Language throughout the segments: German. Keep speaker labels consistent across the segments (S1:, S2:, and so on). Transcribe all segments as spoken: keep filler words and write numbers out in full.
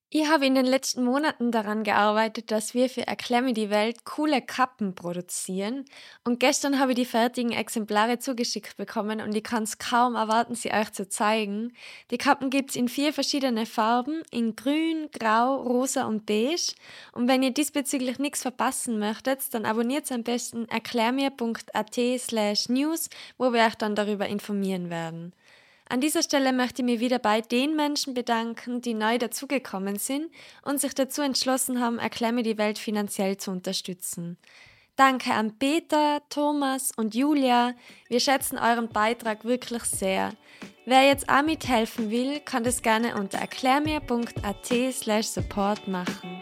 S1: Ich habe in den letzten Monaten daran gearbeitet, dass wir für Erklär mir die Welt coole Kappen produzieren. Und gestern habe ich die fertigen Exemplare zugeschickt bekommen und ich kann es kaum erwarten, sie euch zu zeigen. Die Kappen gibt es in vier verschiedene Farben, in grün, grau, rosa und beige. Und wenn ihr diesbezüglich nichts verpassen möchtet, dann abonniert am besten erklärmir punkt at slash news, wo wir euch dann darüber informieren werden. An dieser Stelle möchte ich mich wieder bei den Menschen bedanken, die neu dazugekommen sind und sich dazu entschlossen haben, Erklär mir die Welt finanziell zu unterstützen. Danke an Peter, Thomas und Julia. Wir schätzen euren Beitrag wirklich sehr. Wer jetzt auch mithelfen will, kann das gerne unter erklärmir punkt at slash support machen.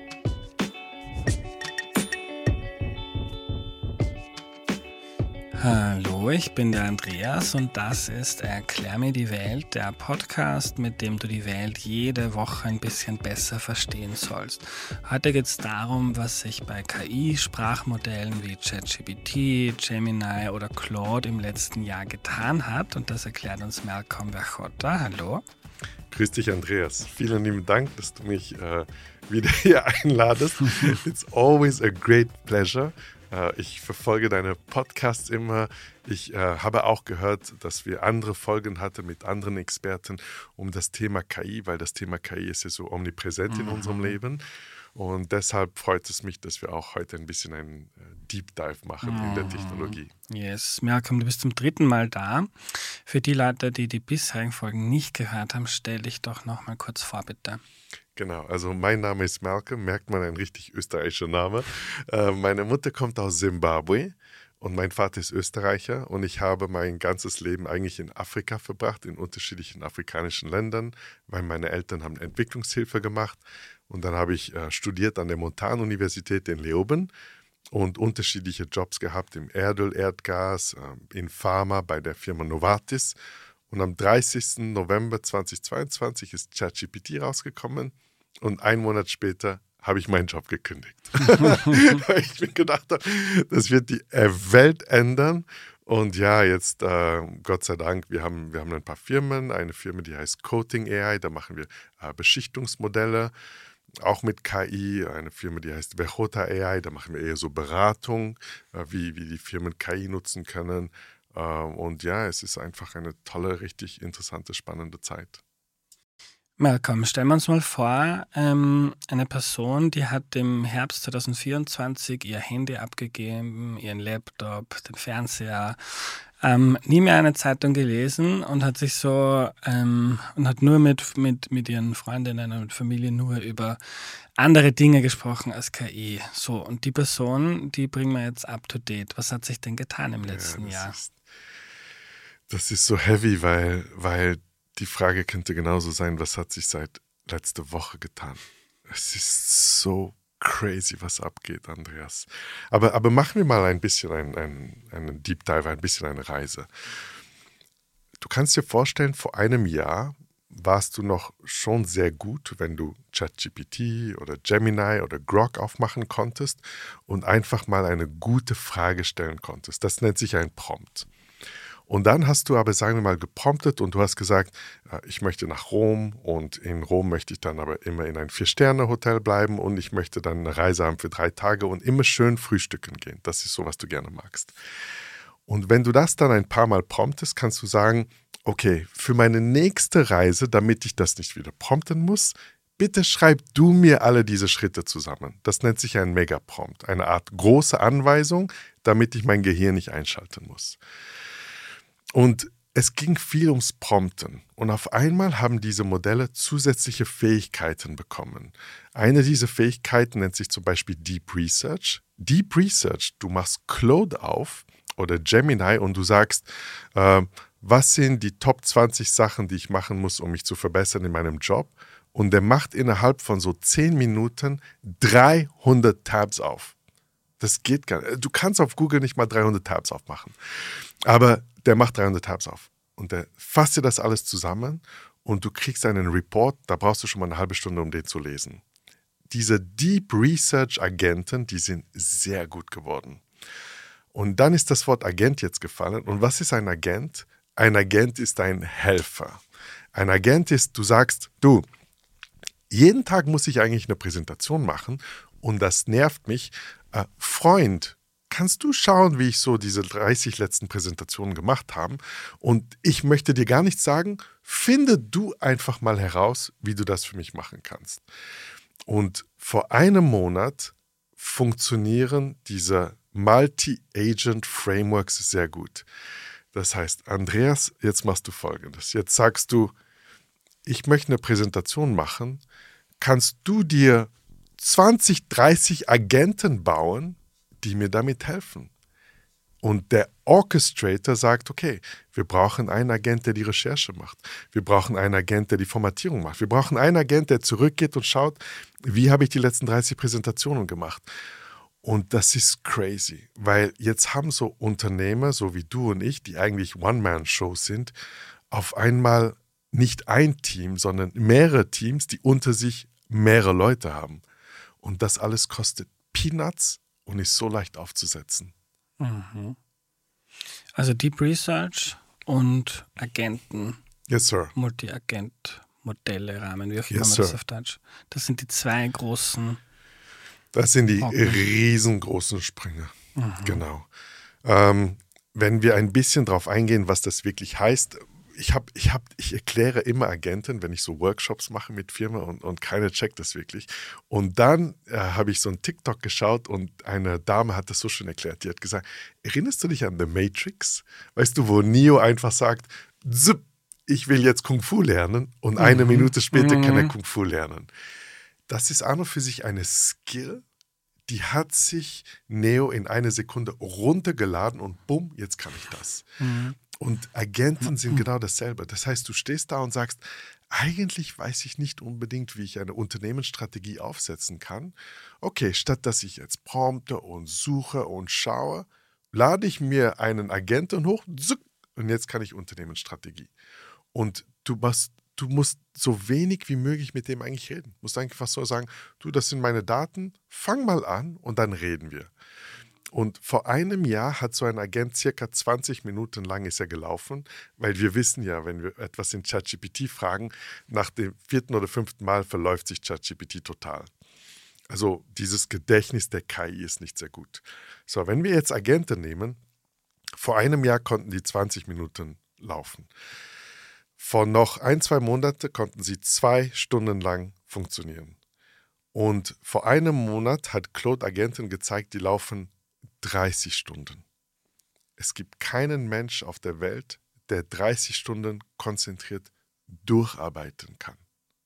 S2: Hallo, ich bin der Andreas und das ist Erklär mir die Welt, der Podcast, mit dem du die Welt jede Woche ein bisschen besser verstehen sollst. Heute geht es darum, was sich bei K I-Sprachmodellen wie ChatGPT, Gemini oder Claude im letzten Jahr getan hat, und das erklärt uns Malcolm Verchotta. Hallo.
S3: Grüß dich, Andreas. Vielen lieben Dank, dass du mich äh, wieder hier einladest. It's always a great pleasure. Ich verfolge deine Podcasts immer. Ich äh, habe auch gehört, dass wir andere Folgen hatten mit anderen Experten um das Thema K I, weil das Thema K I ist ja so omnipräsent mhm. in unserem Leben. Und deshalb freut es mich, dass wir auch heute ein bisschen einen Deep Dive machen mhm. in der Technologie.
S2: Yes, Malcolm, du bist zum dritten Mal da. Für die Leute, die die bisherigen Folgen nicht gehört haben, stell dich doch noch mal kurz vor, bitte.
S3: Genau, also mein Name ist Malcolm, merkt man, ein richtig österreichischer Name. Äh, meine Mutter kommt aus Zimbabwe und mein Vater ist Österreicher, und ich habe mein ganzes Leben eigentlich in Afrika verbracht, in unterschiedlichen afrikanischen Ländern, weil meine Eltern haben Entwicklungshilfe gemacht, und dann habe ich äh, studiert an der Montanuniversität in Leoben und unterschiedliche Jobs gehabt im Erdöl, Erdgas, äh, in Pharma bei der Firma Novartis. Und am dreißigsten November zweitausendzweiundzwanzig ist ChatGPT rausgekommen. Und einen Monat später habe ich meinen Job gekündigt. Weil ich mir gedacht habe, das wird die Welt ändern. Und ja, jetzt, äh, Gott sei Dank, wir haben, wir haben ein paar Firmen. Eine Firma, die heißt Coating A I, da machen wir äh, Beschichtungsmodelle, auch mit K I. Eine Firma, die heißt Verchotta A I, da machen wir eher so Beratung, äh, wie, wie die Firmen K I nutzen können. Äh, und ja, es ist einfach eine tolle, richtig interessante, spannende Zeit.
S2: Malcolm, stellen wir uns mal vor, ähm, eine Person, die hat im Herbst zweitausendvierundzwanzig ihr Handy abgegeben, ihren Laptop, den Fernseher, ähm, nie mehr eine Zeitung gelesen und hat sich so ähm, und hat nur mit, mit, mit ihren Freundinnen und Familie nur über andere Dinge gesprochen als K I. So, und die Person, die bringen wir jetzt up to date. Was hat sich denn getan im letzten
S3: ja, das
S2: Jahr?
S3: Ist, das ist so heavy, weil, weil die Frage könnte genauso sein, was hat sich seit letzter Woche getan? Es ist so crazy, was abgeht, Andreas. Aber, aber machen wir mal ein bisschen einen, einen, einen Deep Dive, ein bisschen eine Reise. Du kannst dir vorstellen, vor einem Jahr warst du noch schon sehr gut, wenn du ChatGPT oder Gemini oder Grok aufmachen konntest und einfach mal eine gute Frage stellen konntest. Das nennt sich ein Prompt. Und dann hast du aber, sagen wir mal, gepromptet und du hast gesagt, ich möchte nach Rom, und in Rom möchte ich dann aber immer in ein Vier-Sterne-Hotel bleiben und ich möchte dann eine Reise haben für drei Tage und immer schön frühstücken gehen. Das ist so, was du gerne magst. Und wenn du das dann ein paar Mal promptest, kannst du sagen, okay, für meine nächste Reise, damit ich das nicht wieder prompten muss, bitte schreib du mir alle diese Schritte zusammen. Das nennt sich ein Megaprompt, eine Art große Anweisung, damit ich mein Gehirn nicht einschalten muss. Und es ging viel ums Prompten. Und auf einmal haben diese Modelle zusätzliche Fähigkeiten bekommen. Eine dieser Fähigkeiten nennt sich zum Beispiel Deep Research. Deep Research, du machst Claude auf oder Gemini und du sagst, äh, was sind die Top zwanzig Sachen, die ich machen muss, um mich zu verbessern in meinem Job? Und der macht innerhalb von so zehn Minuten dreihundert Tabs auf. Das geht gar nicht. Du kannst auf Google nicht mal dreihundert Tabs aufmachen. Aber der macht dreihundert Tabs auf. Und der fasst dir das alles zusammen und du kriegst einen Report, da brauchst du schon mal eine halbe Stunde, um den zu lesen. Diese Deep Research Agenten, die sind sehr gut geworden. Und dann ist das Wort Agent jetzt gefallen. Und was ist ein Agent? Ein Agent ist ein Helfer. Ein Agent ist, du sagst, du, jeden Tag muss ich eigentlich eine Präsentation machen und das nervt mich. Äh, Freund, kannst du schauen, wie ich so diese dreißig letzten Präsentationen gemacht habe? Und ich möchte dir gar nichts sagen. Finde du einfach mal heraus, wie du das für mich machen kannst. Und vor einem Monat funktionieren diese Multi-Agent-Frameworks sehr gut. Das heißt, Andreas, jetzt machst du Folgendes. Jetzt sagst du, ich möchte eine Präsentation machen. Kannst du dir zwanzig, dreißig Agenten bauen, die mir damit helfen? Und der Orchestrator sagt, okay, wir brauchen einen Agent, der die Recherche macht. Wir brauchen einen Agent, der die Formatierung macht. Wir brauchen einen Agent, der zurückgeht und schaut, wie habe ich die letzten dreißig Präsentationen gemacht. Und das ist crazy, weil jetzt haben so Unternehmer, so wie du und ich, die eigentlich One-Man-Shows sind, auf einmal nicht ein Team, sondern mehrere Teams, die unter sich mehrere Leute haben. Und das alles kostet Peanuts und ist so leicht aufzusetzen.
S2: Mhm. Also Deep Research und Agenten.
S3: Yes, sir.
S2: Multi-Agent-Modelle, Rahmen, wie auch immer
S3: Yes,
S2: man das
S3: sir.
S2: auf Deutsch. Das sind die zwei großen.
S3: Das sind die
S2: Okay.
S3: riesengroßen Sprünge.
S2: Mhm.
S3: Genau. Ähm, wenn wir ein bisschen drauf eingehen, was das wirklich heißt, ich, hab, ich, hab, ich erkläre immer Agenten, wenn ich so Workshops mache mit Firmen und, und keiner checkt das wirklich. Und dann äh, habe ich so einen TikTok geschaut und eine Dame hat das so schön erklärt. Die hat gesagt, erinnerst du dich an The Matrix? Weißt du, wo Neo einfach sagt, zip, ich will jetzt Kung Fu lernen und eine
S2: Mhm.
S3: Minute später
S2: Mhm.
S3: kann er Kung Fu lernen. Das ist an und für sich eine Skill, die hat sich Neo in einer Sekunde runtergeladen und bumm, jetzt kann ich das.
S2: Mhm.
S3: Und Agenten sind genau dasselbe. Das heißt, du stehst da und sagst, eigentlich weiß ich nicht unbedingt, wie ich eine Unternehmensstrategie aufsetzen kann. Okay, statt dass ich jetzt prompte und suche und schaue, lade ich mir einen Agenten hoch und jetzt kann ich Unternehmensstrategie. Und du musst, du musst so wenig wie möglich mit dem eigentlich reden. Du musst einfach so sagen, du, das sind meine Daten, fang mal an und dann reden wir. Und vor einem Jahr hat so ein Agent circa zwanzig Minuten lang ist er gelaufen, weil wir wissen ja, wenn wir etwas in ChatGPT fragen, nach dem vierten oder fünften Mal verläuft sich ChatGPT total. Also dieses Gedächtnis der K I ist nicht sehr gut. So, wenn wir jetzt Agenten nehmen, vor einem Jahr konnten die zwanzig Minuten laufen. Vor noch ein, zwei Monaten konnten sie zwei Stunden lang funktionieren. Und vor einem Monat hat Claude Agenten gezeigt, die laufen dreißig Stunden. Es gibt keinen Mensch auf der Welt, der dreißig Stunden konzentriert durcharbeiten kann.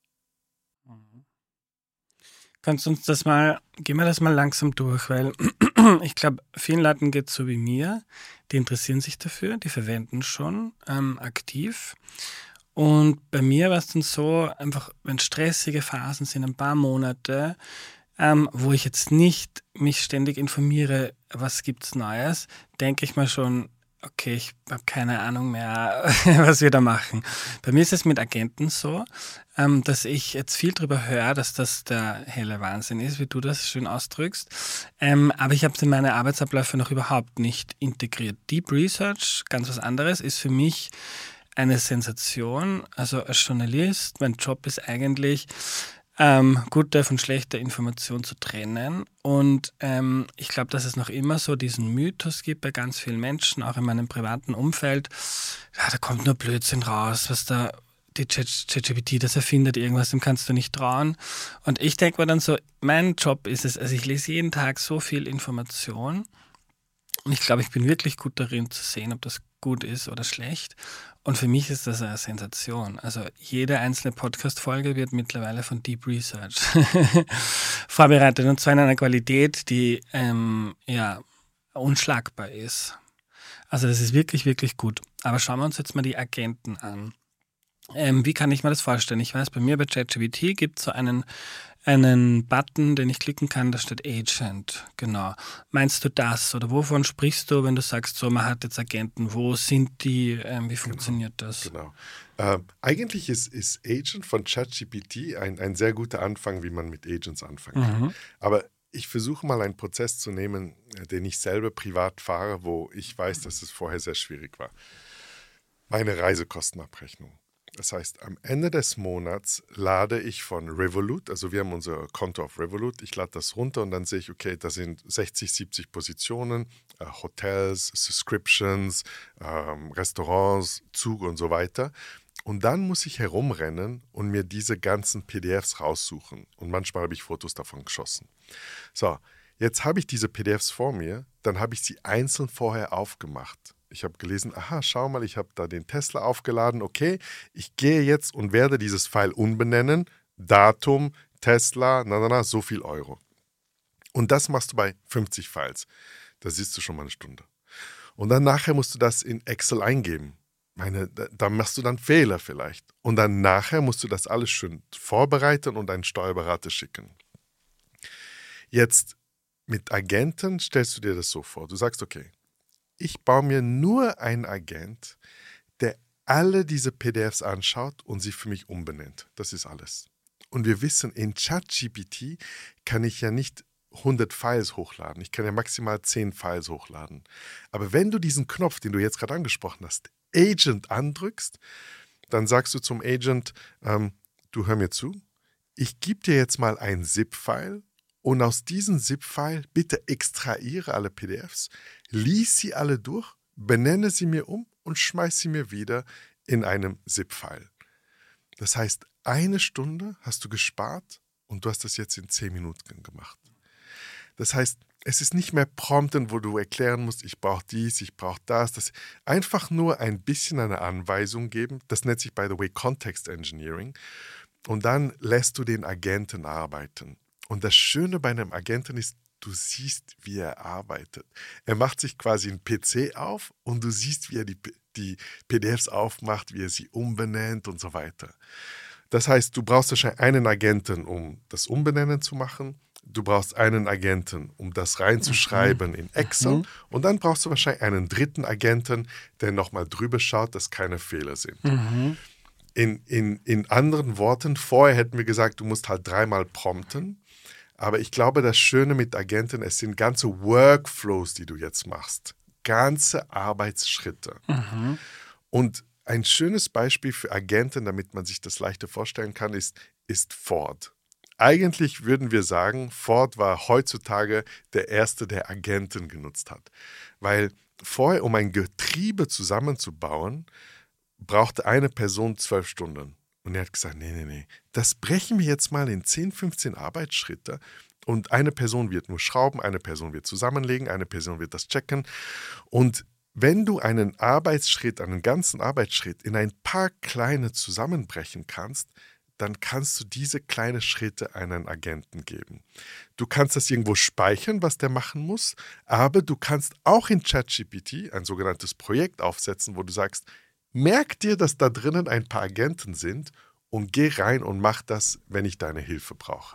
S2: Kannst du uns das mal, gehen wir das mal langsam durch, weil ich glaube, vielen Leuten geht es so wie mir, die interessieren sich dafür, die verwenden schon ähm, aktiv. Und bei mir war es dann so, einfach wenn stressige Phasen sind, ein paar Monate, ähm, wo ich jetzt nicht mich ständig informiere, was gibt's Neues, denke ich mal schon, okay, ich habe keine Ahnung mehr, was wir da machen. Bei mir ist es mit Agenten so, ähm, dass ich jetzt viel drüber höre, dass das der helle Wahnsinn ist, wie du das schön ausdrückst. Ähm, aber ich habe es in meine Arbeitsabläufe noch überhaupt nicht integriert. Deep Research, ganz was anderes, ist für mich eine Sensation. Also als Journalist, mein Job ist eigentlich, Ähm, gute von schlechter Information zu trennen. Und ähm, ich glaube, dass es noch immer so diesen Mythos gibt bei ganz vielen Menschen, auch in meinem privaten Umfeld. Ja, da kommt nur Blödsinn raus, was da die ChatGPT das erfindet, irgendwas, dem kannst du nicht trauen. Und ich denke mir dann so, mein Job ist es, also ich lese jeden Tag so viel Information und ich glaube, ich bin wirklich gut darin zu sehen, ob das gut ist oder schlecht. Und für mich ist das eine Sensation. Also jede einzelne Podcast-Folge wird mittlerweile von Deep Research vorbereitet und zwar in einer Qualität, die ähm, ja unschlagbar ist. Also das ist wirklich, wirklich gut. Aber schauen wir uns jetzt mal die Agenten an. Ähm, wie kann ich mir das vorstellen? Ich weiß, bei mir bei ChatGPT gibt es so einen, einen Button, den ich klicken kann, da steht Agent. Genau. Meinst du das? Oder wovon sprichst du, wenn du sagst, so, man hat jetzt Agenten? Wo sind die? Ähm, wie funktioniert
S3: genau,
S2: das?
S3: Genau. Ähm, eigentlich ist, ist Agent von ChatGPT ein, ein sehr guter Anfang, wie man mit Agents anfangen kann.
S2: Mhm.
S3: Aber ich versuche mal einen Prozess zu nehmen, den ich selber privat fahre, wo ich weiß, dass es vorher sehr schwierig war. Meine Reisekostenabrechnung. Das heißt, am Ende des Monats lade ich von Revolut, also wir haben unser Konto auf Revolut, ich lade das runter und dann sehe ich, okay, da sind sechzig, siebzig Positionen, äh, Hotels, Subscriptions, ähm, Restaurants, Zug und so weiter. Und dann muss ich herumrennen und mir diese ganzen P D Fs raussuchen. Und manchmal habe ich Fotos davon geschossen. So, jetzt habe ich diese P D Fs vor mir, dann habe ich sie einzeln vorher aufgemacht. Ich habe gelesen, aha, schau mal, ich habe da den Tesla aufgeladen. Okay, ich gehe jetzt und werde dieses File umbenennen. Datum, Tesla, na, na, na, so viel Euro. Und das machst du bei fünfzig Files. Da siehst du schon mal eine Stunde. Und dann nachher musst du das in Excel eingeben. Meine, da, da machst du dann Fehler vielleicht. Und dann nachher musst du das alles schön vorbereiten und einen Steuerberater schicken. Jetzt mit Agenten stellst du dir das so vor. Du sagst, okay, ich baue mir nur einen Agent, der alle diese P D Fs anschaut und sie für mich umbenennt. Das ist alles. Und wir wissen, in ChatGPT kann ich ja nicht hundert Files hochladen. Ich kann ja maximal zehn Files hochladen. Aber wenn du diesen Knopf, den du jetzt gerade angesprochen hast, Agent andrückst, dann sagst du zum Agent, ähm, du hör mir zu, ich gebe dir jetzt mal ein ZIP-File und aus diesem ZIP-File bitte extrahiere alle P D Fs, lies sie alle durch, benenne sie mir um und schmeiß sie mir wieder in einem ZIP-File. Das heißt, eine Stunde hast du gespart und du hast das jetzt in zehn Minuten gemacht. Das heißt, es ist nicht mehr Prompten, wo du erklären musst, ich brauche dies, ich brauche das. das. Einfach nur ein bisschen eine Anweisung geben. Das nennt sich, by the way, Context Engineering. Und dann lässt du den Agenten arbeiten. Und das Schöne bei einem Agenten ist, du siehst, wie er arbeitet. Er macht sich quasi einen P C auf und du siehst, wie er die, die P D Fs aufmacht, wie er sie umbenennt und so weiter. Das heißt, du brauchst wahrscheinlich einen Agenten, um das Umbenennen zu machen. Du brauchst einen Agenten, um das reinzuschreiben in Excel. Mhm. Und dann brauchst du wahrscheinlich einen dritten Agenten, der nochmal drüber schaut, dass keine Fehler sind. Mhm. In, in, in anderen Worten, vorher hätten wir gesagt, du musst halt dreimal prompten. Aber ich glaube, das Schöne mit Agenten, es sind ganze Workflows, die du jetzt machst. Ganze Arbeitsschritte. Mhm. Und ein schönes Beispiel für Agenten, damit man sich das leichter vorstellen kann, ist, ist Ford. Eigentlich würden wir sagen, Ford war heutzutage der Erste, der Agenten genutzt hat. Weil vorher, um ein Getriebe zusammenzubauen, brauchte eine Person zwölf Stunden. Und er hat gesagt, nee, nee, nee, das brechen wir jetzt mal in zehn, fünfzehn Arbeitsschritte. Und eine Person wird nur schrauben, eine Person wird zusammenlegen, eine Person wird das checken. Und wenn du einen Arbeitsschritt, einen ganzen Arbeitsschritt in ein paar kleine zusammenbrechen kannst, dann kannst du diese kleinen Schritte einen Agenten geben. Du kannst das irgendwo speichern, was der machen muss, aber du kannst auch in ChatGPT ein sogenanntes Projekt aufsetzen, wo du sagst, merk dir, dass da drinnen ein paar Agenten sind und geh rein und mach das, wenn ich deine Hilfe brauche.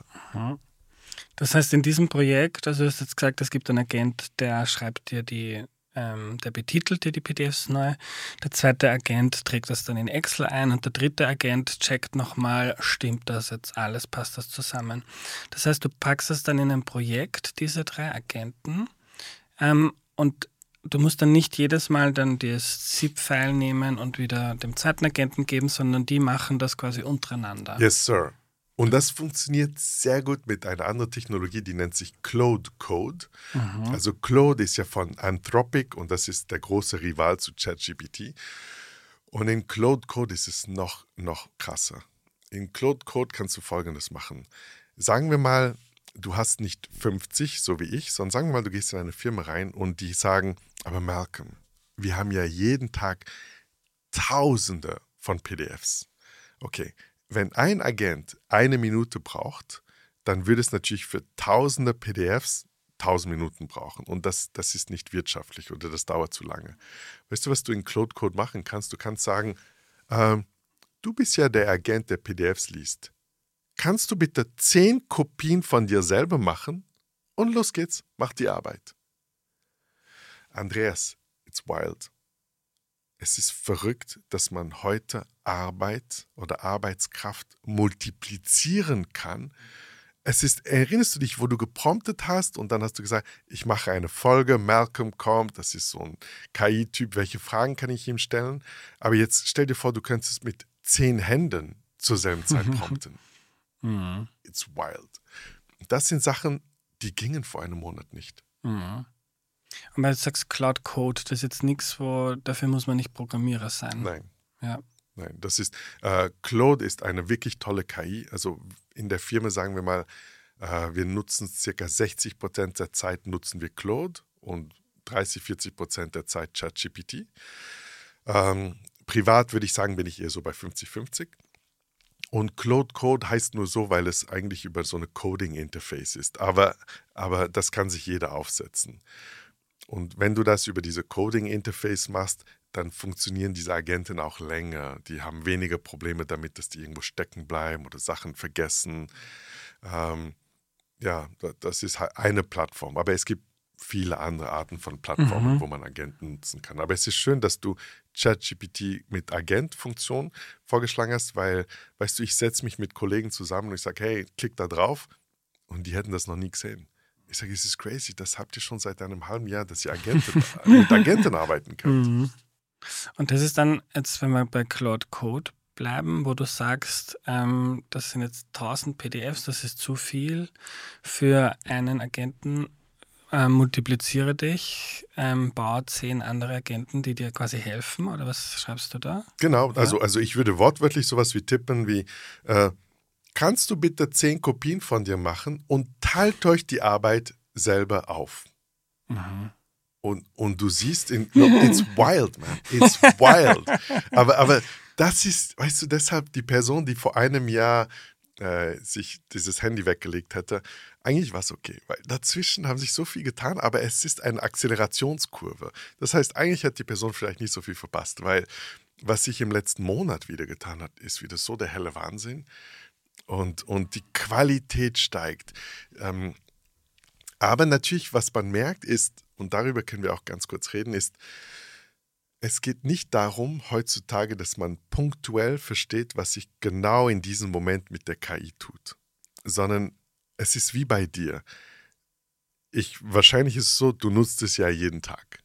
S2: Das heißt, in diesem Projekt, also du hast jetzt gesagt, es gibt einen Agent, der schreibt dir die Ähm, der betitelt dir die P D Fs neu, der zweite Agent trägt das dann in Excel ein und der dritte Agent checkt nochmal, stimmt das jetzt alles, passt das zusammen. Das heißt, du packst das dann in ein Projekt, diese drei Agenten, ähm, und du musst dann nicht jedes Mal dann das ZIP-File nehmen und wieder dem zweiten Agenten geben, sondern die machen das quasi untereinander.
S3: Yes, sir. Und das funktioniert sehr gut mit einer anderen Technologie, die nennt sich Claude Code. Mhm. Also Claude ist ja von Anthropic und das ist der große Rival zu ChatGPT. Und in Claude Code ist es noch, noch krasser. In Claude Code kannst du Folgendes machen. Sagen wir mal, du hast nicht fünfzig, so wie ich, sondern sagen wir mal, du gehst in eine Firma rein und die sagen, aber Malcolm, wir haben ja jeden Tag Tausende von P D Fs. Okay. Wenn ein Agent eine Minute braucht, dann würde es natürlich für tausende P D Fs tausend Minuten brauchen. Und das, das ist nicht wirtschaftlich oder das dauert zu lange. Weißt du, was du in Claude Code machen kannst? Du kannst sagen, äh, du bist ja der Agent, der P D Fs liest. Kannst du bitte zehn Kopien von dir selber machen? Und los geht's, mach die Arbeit. Andreas, it's wild. Es ist verrückt, dass man heute Arbeit oder Arbeitskraft multiplizieren kann. Es ist, erinnerst du dich, wo du gepromptet hast und dann hast du gesagt, ich mache eine Folge, Malcolm kommt, das ist so ein K I-Typ, welche Fragen kann ich ihm stellen? Aber jetzt stell dir vor, du könntest mit zehn Händen zur selben Zeit prompten.
S2: Mhm.
S3: It's wild. Das sind Sachen, die gingen vor einem Monat nicht.
S2: Mhm. Und weil du sagst Cloud Code, das ist jetzt nichts, wo dafür muss man nicht Programmierer sein.
S3: Nein.
S2: Ja.
S3: Nein, das ist, äh, Claude ist eine wirklich tolle K I. Also in der Firma sagen wir mal, äh, wir nutzen circa sechzig Prozent der Zeit nutzen wir Claude und dreißig, vierzig Prozent der Zeit ChatGPT. Ähm, privat würde ich sagen, bin ich eher so bei fünfzig fünfzig. Und Claude Code heißt nur so, weil es eigentlich über so eine Coding-Interface ist. Aber, aber das kann sich jeder aufsetzen. Und wenn du das über diese Coding-Interface machst, dann funktionieren diese Agenten auch länger. Die haben weniger Probleme damit, dass die irgendwo stecken bleiben oder Sachen vergessen. Ähm, ja, das ist halt eine Plattform. Aber es gibt viele andere Arten von Plattformen, mhm. wo man Agenten nutzen kann. Aber es ist schön, dass du ChatGPT mit Agent-Funktion vorgeschlagen hast, weil, weißt du, ich setze mich mit Kollegen zusammen und ich sage, hey, klick da drauf und die hätten das noch nie gesehen. Ich sage, es ist crazy, das habt ihr schon seit einem halben Jahr, dass ihr Agenten, mit Agenten arbeiten könnt.
S2: Mhm. Und das ist dann, jetzt wenn wir bei Claude Code bleiben, wo du sagst, ähm, das sind jetzt tausend P D Fs, das ist zu viel für einen Agenten. Ähm, multipliziere dich, ähm, baue zehn andere Agenten, die dir quasi helfen, oder was schreibst du da?
S3: Genau,
S2: ja?
S3: also, also ich würde wortwörtlich sowas wie tippen wie, äh, kannst du bitte zehn Kopien von dir machen und teilt euch die Arbeit selber auf.
S2: Mhm.
S3: Und, und du siehst, in, no, it's wild, man, it's wild. aber, aber das ist, weißt du, deshalb die Person, die vor einem Jahr äh, sich dieses Handy weggelegt hätte, eigentlich war es okay, weil dazwischen haben sich so viel getan, aber es ist eine Akzelerationskurve. Das heißt, eigentlich hat die Person vielleicht nicht so viel verpasst, weil was sich im letzten Monat wieder getan hat, ist wieder so der helle Wahnsinn und, und die Qualität steigt. Ähm, aber natürlich, was man merkt ist, und darüber können wir auch ganz kurz reden, ist, es geht nicht darum heutzutage, dass man punktuell versteht, was sich genau in diesem Moment mit der K I tut, sondern es ist wie bei dir. Ich, wahrscheinlich ist es so, du nutzt es ja jeden Tag.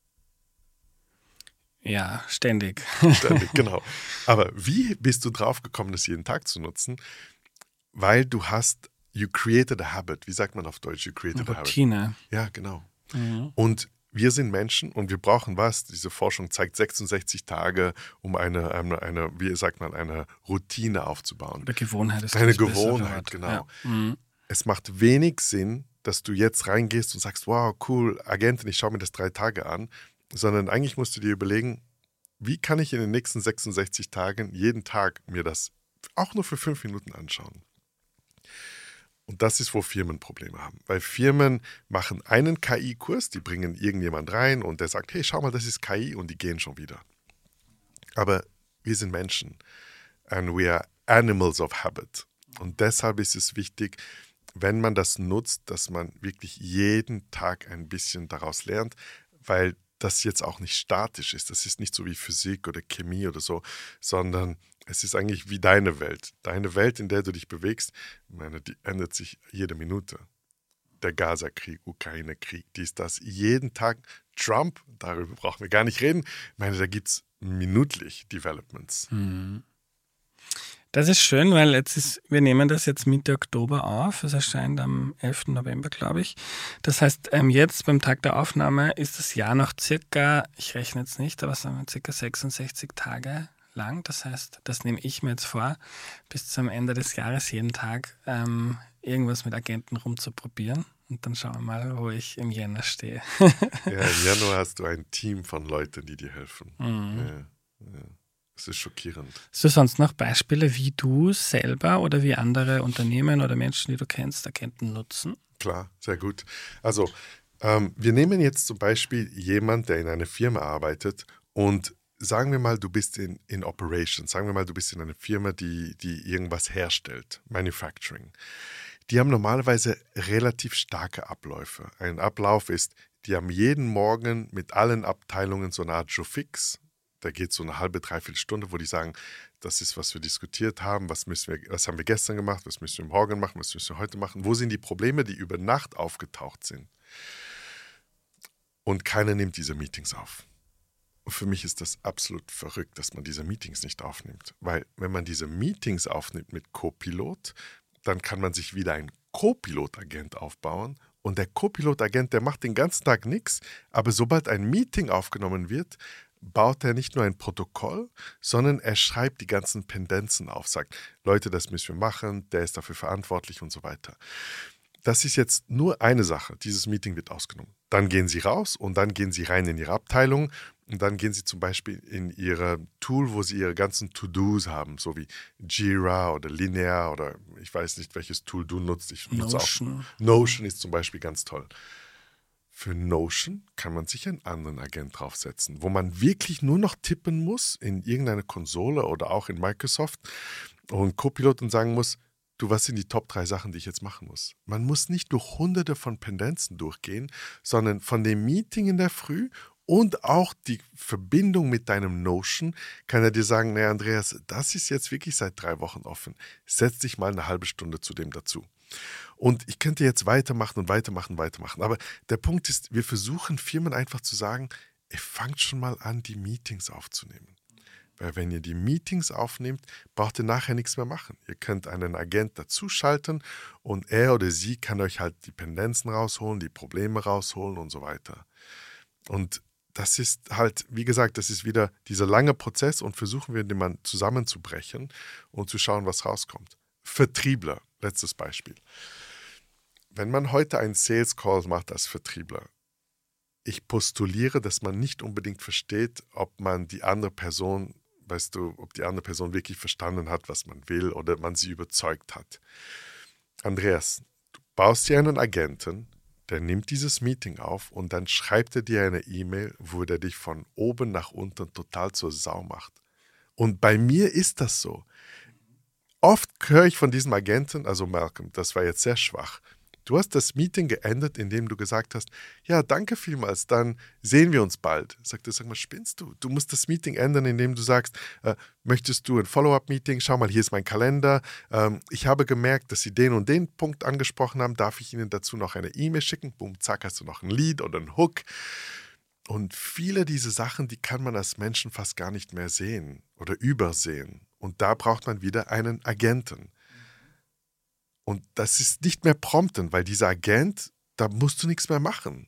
S2: Ja, ständig.
S3: Ständig, genau. Aber wie bist du drauf gekommen, das jeden Tag zu nutzen? Weil du hast, you created a habit. Wie sagt man auf Deutsch? You created a habit.
S2: Routine.
S3: Ja, genau.
S2: Mhm.
S3: Und wir sind Menschen und wir brauchen was? Diese Forschung zeigt sechsundsechzig Tage, um eine, eine, eine wie sagt man, eine Routine aufzubauen.
S2: Oder Gewohnheit ist
S3: eine Gewohnheit, genau.
S2: Ja. Mhm.
S3: Es macht wenig Sinn, dass du jetzt reingehst und sagst, wow, cool, Agentin, ich schaue mir das drei Tage an, sondern eigentlich musst du dir überlegen, wie kann ich in den nächsten sechsundsechzig Tagen jeden Tag mir das auch nur für fünf Minuten anschauen. Und das ist, wo Firmen Probleme haben. Weil Firmen machen einen K I-Kurs, die bringen irgendjemand rein und der sagt, hey, schau mal, das ist K I und die gehen schon wieder. Aber wir sind Menschen and we are animals of habit. Und deshalb ist es wichtig, wenn man das nutzt, dass man wirklich jeden Tag ein bisschen daraus lernt, weil das jetzt auch nicht statisch ist. Das ist nicht so wie Physik oder Chemie oder so, sondern es ist eigentlich wie deine Welt. Deine Welt, in der du dich bewegst, ich meine, die ändert sich jede Minute. Der Gaza-Krieg, Ukraine-Krieg, dies, das. Jeden Tag Trump, darüber brauchen wir gar nicht reden. Ich meine, da gibt es minütlich Developments.
S2: Mhm. Das ist schön, weil jetzt ist, wir nehmen das jetzt Mitte Oktober auf. Es erscheint am elften November, glaube ich. Das heißt, ähm, jetzt beim Tag der Aufnahme ist das Jahr noch circa, ich rechne jetzt nicht, aber sagen wir circa sechsundsechzig Tage lang. Das heißt, das nehme ich mir jetzt vor, bis zum Ende des Jahres jeden Tag ähm, irgendwas mit Agenten rumzuprobieren. Und dann schauen wir mal, wo ich im Jänner stehe.
S3: Ja, im Januar hast du ein Team von Leuten, die dir helfen.
S2: Mhm.
S3: Ja, ja. Das ist schockierend.
S2: Hast du sonst noch Beispiele, wie du selber oder wie andere Unternehmen oder Menschen, die du kennst, Agenten nutzen?
S3: Klar, sehr gut. Also ähm, wir nehmen jetzt zum Beispiel jemanden, der in einer Firma arbeitet und sagen wir mal, du bist in, in Operations, sagen wir mal, du bist in einer Firma, die, die irgendwas herstellt, Manufacturing. Die haben normalerweise relativ starke Abläufe. Ein Ablauf ist, die haben jeden Morgen mit allen Abteilungen so eine Art Jour fix. Da geht so eine halbe, dreiviertel Stunde, wo die sagen, das ist, was wir diskutiert haben, was, müssen wir, was haben wir gestern gemacht, was müssen wir morgen machen, was müssen wir heute machen, wo sind die Probleme, die über Nacht aufgetaucht sind. Und keiner nimmt diese Meetings auf. Und für mich ist das absolut verrückt, dass man diese Meetings nicht aufnimmt. Weil wenn man diese Meetings aufnimmt mit Copilot, dann kann man sich wieder einen Copilot-Agent aufbauen. Und der Copilot-Agent, der macht den ganzen Tag nichts, aber sobald ein Meeting aufgenommen wird, baut er nicht nur ein Protokoll, sondern er schreibt die ganzen Pendenzen auf, sagt, Leute, das müssen wir machen, der ist dafür verantwortlich und so weiter. Das ist jetzt nur eine Sache. Dieses Meeting wird ausgenommen. Dann gehen Sie raus und dann gehen Sie rein in Ihre Abteilung und dann gehen Sie zum Beispiel in Ihre Tool, wo Sie Ihre ganzen To-Dos haben, so wie Jira oder Linear oder ich weiß nicht, welches Tool du nutzt. Ich nutze
S2: Notion.
S3: auch. Notion ist zum Beispiel ganz toll. Für Notion kann man sich einen anderen Agent draufsetzen, wo man wirklich nur noch tippen muss in irgendeine Konsole oder auch in Microsoft und Copilot und sagen muss, du, was sind die Top drei Sachen, die ich jetzt machen muss? Man muss nicht durch hunderte von Pendenzen durchgehen, sondern von dem Meeting in der Früh und auch die Verbindung mit deinem Notion kann er dir sagen, naja, Andreas, das ist jetzt wirklich seit drei Wochen offen. Setz dich mal eine halbe Stunde zu dem dazu. Und ich könnte jetzt weitermachen und weitermachen, weitermachen. Aber der Punkt ist, wir versuchen Firmen einfach zu sagen, ihr fangt schon mal an, die Meetings aufzunehmen. Weil wenn ihr die Meetings aufnehmt, braucht ihr nachher nichts mehr machen. Ihr könnt einen Agent dazuschalten und er oder sie kann euch halt die Pendenzen rausholen, die Probleme rausholen und so weiter. Und das ist halt, wie gesagt, das ist wieder dieser lange Prozess und versuchen wir, den mal zusammenzubrechen und zu schauen, was rauskommt. Vertriebler, letztes Beispiel. Wenn man heute einen Sales Call macht als Vertriebler, ich postuliere, dass man nicht unbedingt versteht, ob man die andere Person, weißt du, ob die andere Person wirklich verstanden hat, was man will oder man sie überzeugt hat. Andreas, du baust dir einen Agenten, der nimmt dieses Meeting auf und dann schreibt er dir eine E-Mail, wo der dich von oben nach unten total zur Sau macht. Und bei mir ist das so. Oft höre ich von diesem Agenten, also Malcolm, das war jetzt sehr schwach. Du hast das Meeting geendet, indem du gesagt hast, ja, danke vielmals, dann sehen wir uns bald. Sagt er, sag mal, spinnst du? Du musst das Meeting ändern, indem du sagst, äh, möchtest du ein Follow-up-Meeting? Schau mal, hier ist mein Kalender. Ähm, ich habe gemerkt, dass Sie den und den Punkt angesprochen haben. Darf ich Ihnen dazu noch eine E-Mail schicken? Boom, zack, hast du noch ein Lied oder einen Hook. Und viele dieser Sachen, die kann man als Menschen fast gar nicht mehr sehen oder übersehen. Und da braucht man wieder einen Agenten. Und das ist nicht mehr prompten, weil dieser Agent, da musst du nichts mehr machen.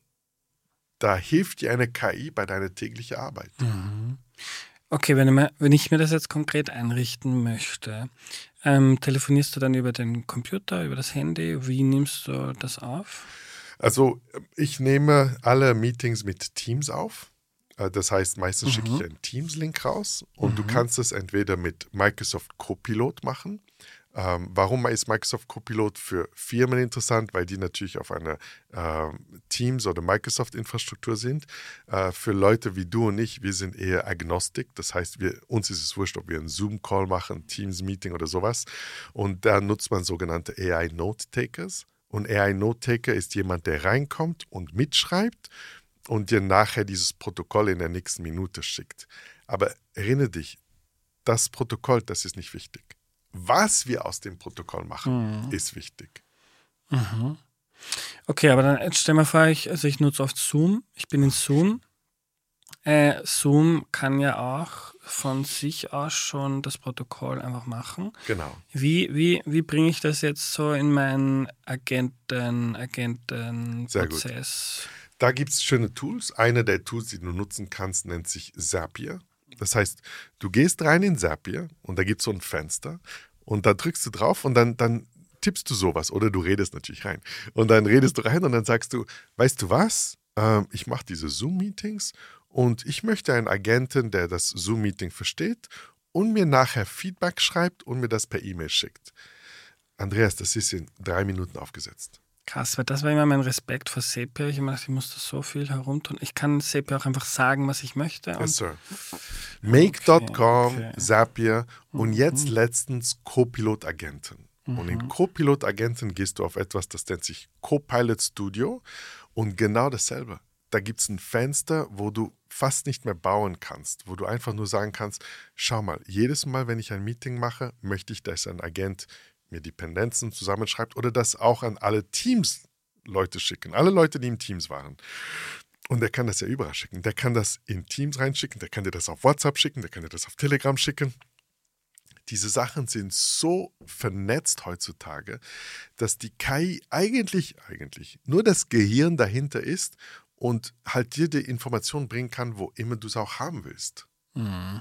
S3: Da hilft dir eine K I bei deiner täglichen Arbeit.
S2: Mhm. Okay, wenn ich, mir, wenn ich mir das jetzt konkret einrichten möchte, ähm, telefonierst du dann über den Computer, über das Handy? Wie nimmst du das auf?
S3: Also ich nehme alle Meetings mit Teams auf. Das heißt, meistens mhm. schicke ich einen Teams-Link raus und mhm. du kannst es entweder mit Microsoft Copilot machen. Ähm, warum ist Microsoft Copilot für Firmen interessant? Weil die natürlich auf einer äh, Teams- oder Microsoft-Infrastruktur sind. Äh, für Leute wie du und ich, wir sind eher agnostik. Das heißt, wir, uns ist es wurscht, ob wir einen Zoom-Call machen, Teams-Meeting oder sowas. Und da nutzt man sogenannte A I-Note-Takers. Und A I-Note-Taker ist jemand, der reinkommt und mitschreibt und dir nachher dieses Protokoll in der nächsten Minute schickt. Aber erinnere dich, das Protokoll, das ist nicht wichtig. Was wir aus dem Protokoll machen, mhm. ist wichtig.
S2: Mhm. Okay, aber dann jetzt stell mir vor, ich, also ich nutze oft Zoom. Ich bin in Zoom. Äh, Zoom kann ja auch von sich aus schon das Protokoll einfach machen.
S3: Genau.
S2: Wie, wie, wie bringe ich das jetzt so in meinen Agenten, Agenten-Prozess?
S3: Da gibt es schöne Tools. Eine der Tools, die du nutzen kannst, nennt sich Zapier. Das heißt, du gehst rein in Zapier und da gibt es so ein Fenster und da drückst du drauf und dann, dann tippst du sowas oder du redest natürlich rein. Und dann redest du rein und dann sagst du, weißt du was, ähm, ich mache diese Zoom-Meetings und ich möchte einen Agenten, der das Zoom-Meeting versteht und mir nachher Feedback schreibt und mir das per E-Mail schickt. Andreas, das ist in drei Minuten aufgesetzt.
S2: Krass, weil das war immer mein Respekt vor Zapier. Ich habe mir gedacht, ich muss das so viel herumtun. Ich kann Zapier auch einfach sagen, was ich möchte.
S3: Yes, sir. Make Punkt com, okay, okay. Zapier und mhm. jetzt letztens Copilot-Agenten. Mhm. Und in Copilot-Agenten gehst du auf etwas, das nennt sich Copilot Studio und genau dasselbe. Da gibt es ein Fenster, wo du fast nicht mehr bauen kannst, wo du einfach nur sagen kannst, schau mal, jedes Mal, wenn ich ein Meeting mache, möchte ich, dass ein Agent mir die Pendenzen zusammenschreibt oder das auch an alle Teams Leute schicken, alle Leute, die im Teams waren. Und der kann das ja überall schicken. Der kann das in Teams reinschicken, der kann dir das auf WhatsApp schicken, der kann dir das auf Telegram schicken. Diese Sachen sind so vernetzt heutzutage, dass die K I eigentlich, eigentlich nur das Gehirn dahinter ist und halt dir die Informationen bringen kann, wo immer du es auch haben willst.
S2: Mhm.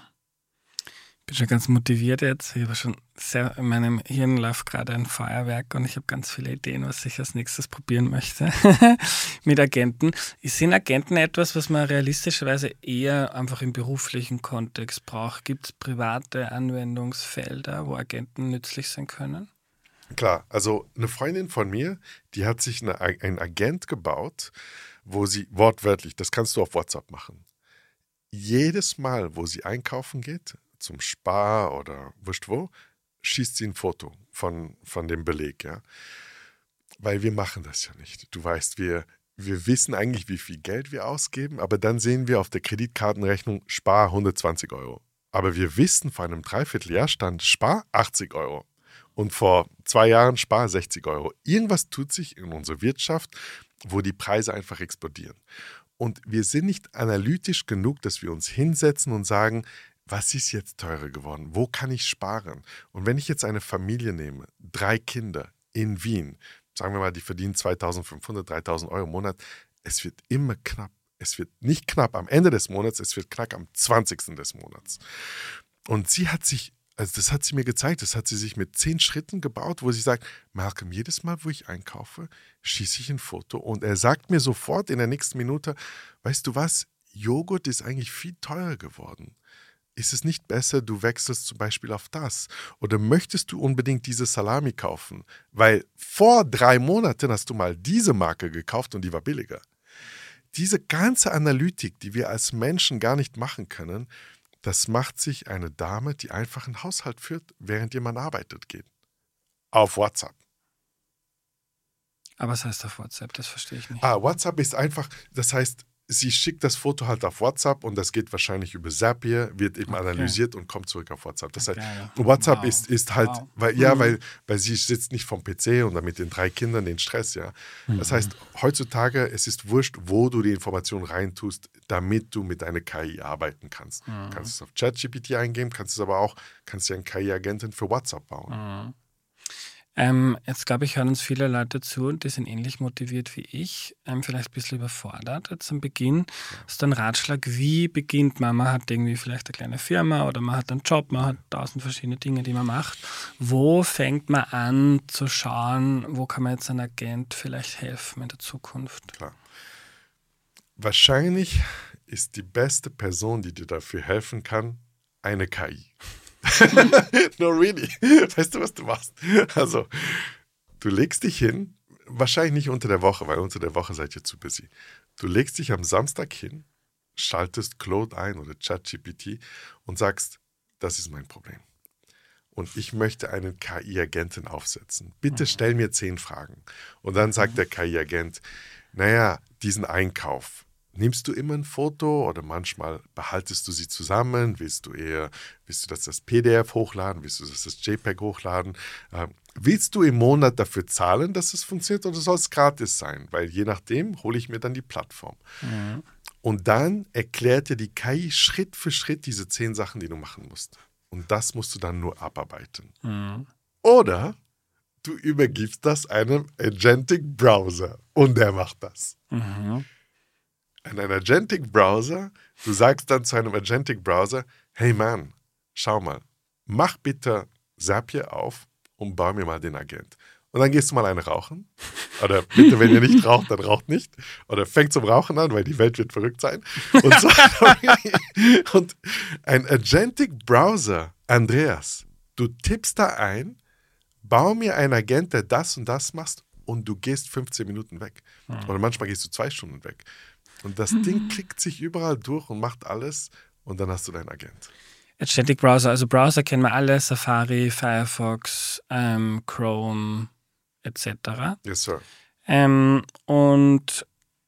S2: Ich bin schon ganz motiviert jetzt. Ich habe schon sehr, in meinem Hirn läuft gerade ein Feuerwerk und ich habe ganz viele Ideen, was ich als nächstes probieren möchte mit Agenten. Sind Agenten etwas, was man realistischerweise eher einfach im beruflichen Kontext braucht? Gibt es private Anwendungsfelder, wo Agenten nützlich sein können?
S3: Klar, also eine Freundin von mir, die hat sich eine, ein Agent gebaut, wo sie wortwörtlich, das kannst du auf WhatsApp machen, jedes Mal, wo sie einkaufen geht, zum Spar oder wurscht wo, schießt sie ein Foto von, von dem Beleg, ja. Weil wir machen das ja nicht. Du weißt, wir, wir wissen eigentlich, wie viel Geld wir ausgeben, aber dann sehen wir auf der Kreditkartenrechnung Spar hundertzwanzig Euro. Aber wir wissen, vor einem Dreivierteljahr stand Spar achtzig Euro. Und vor zwei Jahren Spar sechzig Euro. Irgendwas tut sich in unserer Wirtschaft, wo die Preise einfach explodieren. Und wir sind nicht analytisch genug, dass wir uns hinsetzen und sagen, was ist jetzt teurer geworden? Wo kann ich sparen? Und wenn ich jetzt eine Familie nehme, drei Kinder in Wien, sagen wir mal, die verdienen zweitausendfünfhundert, dreitausend Euro im Monat, es wird immer knapp. Es wird nicht knapp am Ende des Monats, es wird knapp am zwanzigsten des Monats. Und sie hat sich, also das hat sie mir gezeigt, das hat sie sich mit zehn Schritten gebaut, wo sie sagt, Malcolm, jedes Mal, wo ich einkaufe, schieße ich ein Foto und er sagt mir sofort in der nächsten Minute, weißt du was, Joghurt ist eigentlich viel teurer geworden. Ist es nicht besser, du wechselst zum Beispiel auf das? Oder möchtest du unbedingt diese Salami kaufen? Weil vor drei Monaten hast du mal diese Marke gekauft und die war billiger. Diese ganze Analytik, die wir als Menschen gar nicht machen können, das macht sich eine Dame, die einfach einen Haushalt führt, während jemand arbeitet, geht. Auf WhatsApp.
S2: Aber was heißt auf WhatsApp? Das verstehe ich nicht.
S3: Ah, WhatsApp ist einfach, das heißt, sie schickt das Foto halt auf WhatsApp und das geht wahrscheinlich über Zapier, wird eben okay. analysiert und kommt zurück auf WhatsApp. Das
S2: okay.
S3: heißt, WhatsApp wow. ist, ist halt,
S2: wow.
S3: weil, ja,
S2: mhm.
S3: weil, weil sie sitzt nicht vom P C und dann mit den drei Kindern den Stress, ja. Mhm. Das heißt, heutzutage, es ist wurscht, wo du die Information reintust, damit du mit einer K I arbeiten kannst. Mhm. Du kannst es auf ChatGPT eingeben, kannst es aber auch, kannst dir einen K I-Agenten für WhatsApp bauen.
S2: Mhm. Ähm, jetzt glaube ich, hören uns viele Leute zu, die sind ähnlich motiviert wie ich, ähm, vielleicht ein bisschen überfordert jetzt am Beginn. Ja. Das ist ein Ratschlag, wie beginnt man? Man hat irgendwie vielleicht eine kleine Firma oder man hat einen Job, man hat tausend verschiedene Dinge, die man macht. Wo fängt man an zu schauen, wo kann man jetzt einem Agent vielleicht helfen in der Zukunft?
S3: Klar. Wahrscheinlich ist die beste Person, die dir dafür helfen kann, eine K I. No, really. Weißt du, was du machst? Also, du legst dich hin, wahrscheinlich nicht unter der Woche, weil unter der Woche seid ihr zu busy. Du legst dich am Samstag hin, schaltest Claude ein oder ChatGPT und sagst, das ist mein Problem. Und ich möchte einen K I-Agenten aufsetzen. Bitte stell mir zehn Fragen. Und dann sagt der K I-Agent, naja, diesen Einkauf, nimmst du immer ein Foto oder manchmal behaltest du sie zusammen? Willst du eher, willst du das als P D F hochladen? Willst du das als JPEG hochladen? Ähm, willst du im Monat dafür zahlen, dass es funktioniert oder soll es gratis sein? Weil je nachdem hole ich mir dann die Plattform. Mhm. Und dann erklärt dir die K I Schritt für Schritt diese zehn Sachen, die du machen musst. Und das musst du dann nur abarbeiten. Mhm. Oder du übergibst das einem Agentic Browser und der macht das. Mhm. In einem Agentic Browser, du sagst dann zu einem Agentic Browser, hey Mann, schau mal, mach bitte Zapier auf und bau mir mal den Agent. Und dann gehst du mal eine rauchen. Oder bitte, wenn ihr nicht raucht, dann raucht nicht. Oder fängt zum Rauchen an, weil die Welt wird verrückt sein. Und, so, und ein Agentic Browser, Andreas, du tippst da ein, bau mir einen Agent, der das und das macht und du gehst fünfzehn Minuten weg. Mhm. Oder manchmal gehst du zwei Stunden weg. Und das mhm. Ding klickt sich überall durch und macht alles und dann hast du deinen Agent.
S2: Agentic Browser, also Browser kennen wir alle, Safari, Firefox, ähm, Chrome et cetera.
S3: Yes, sir.
S2: Ähm, und,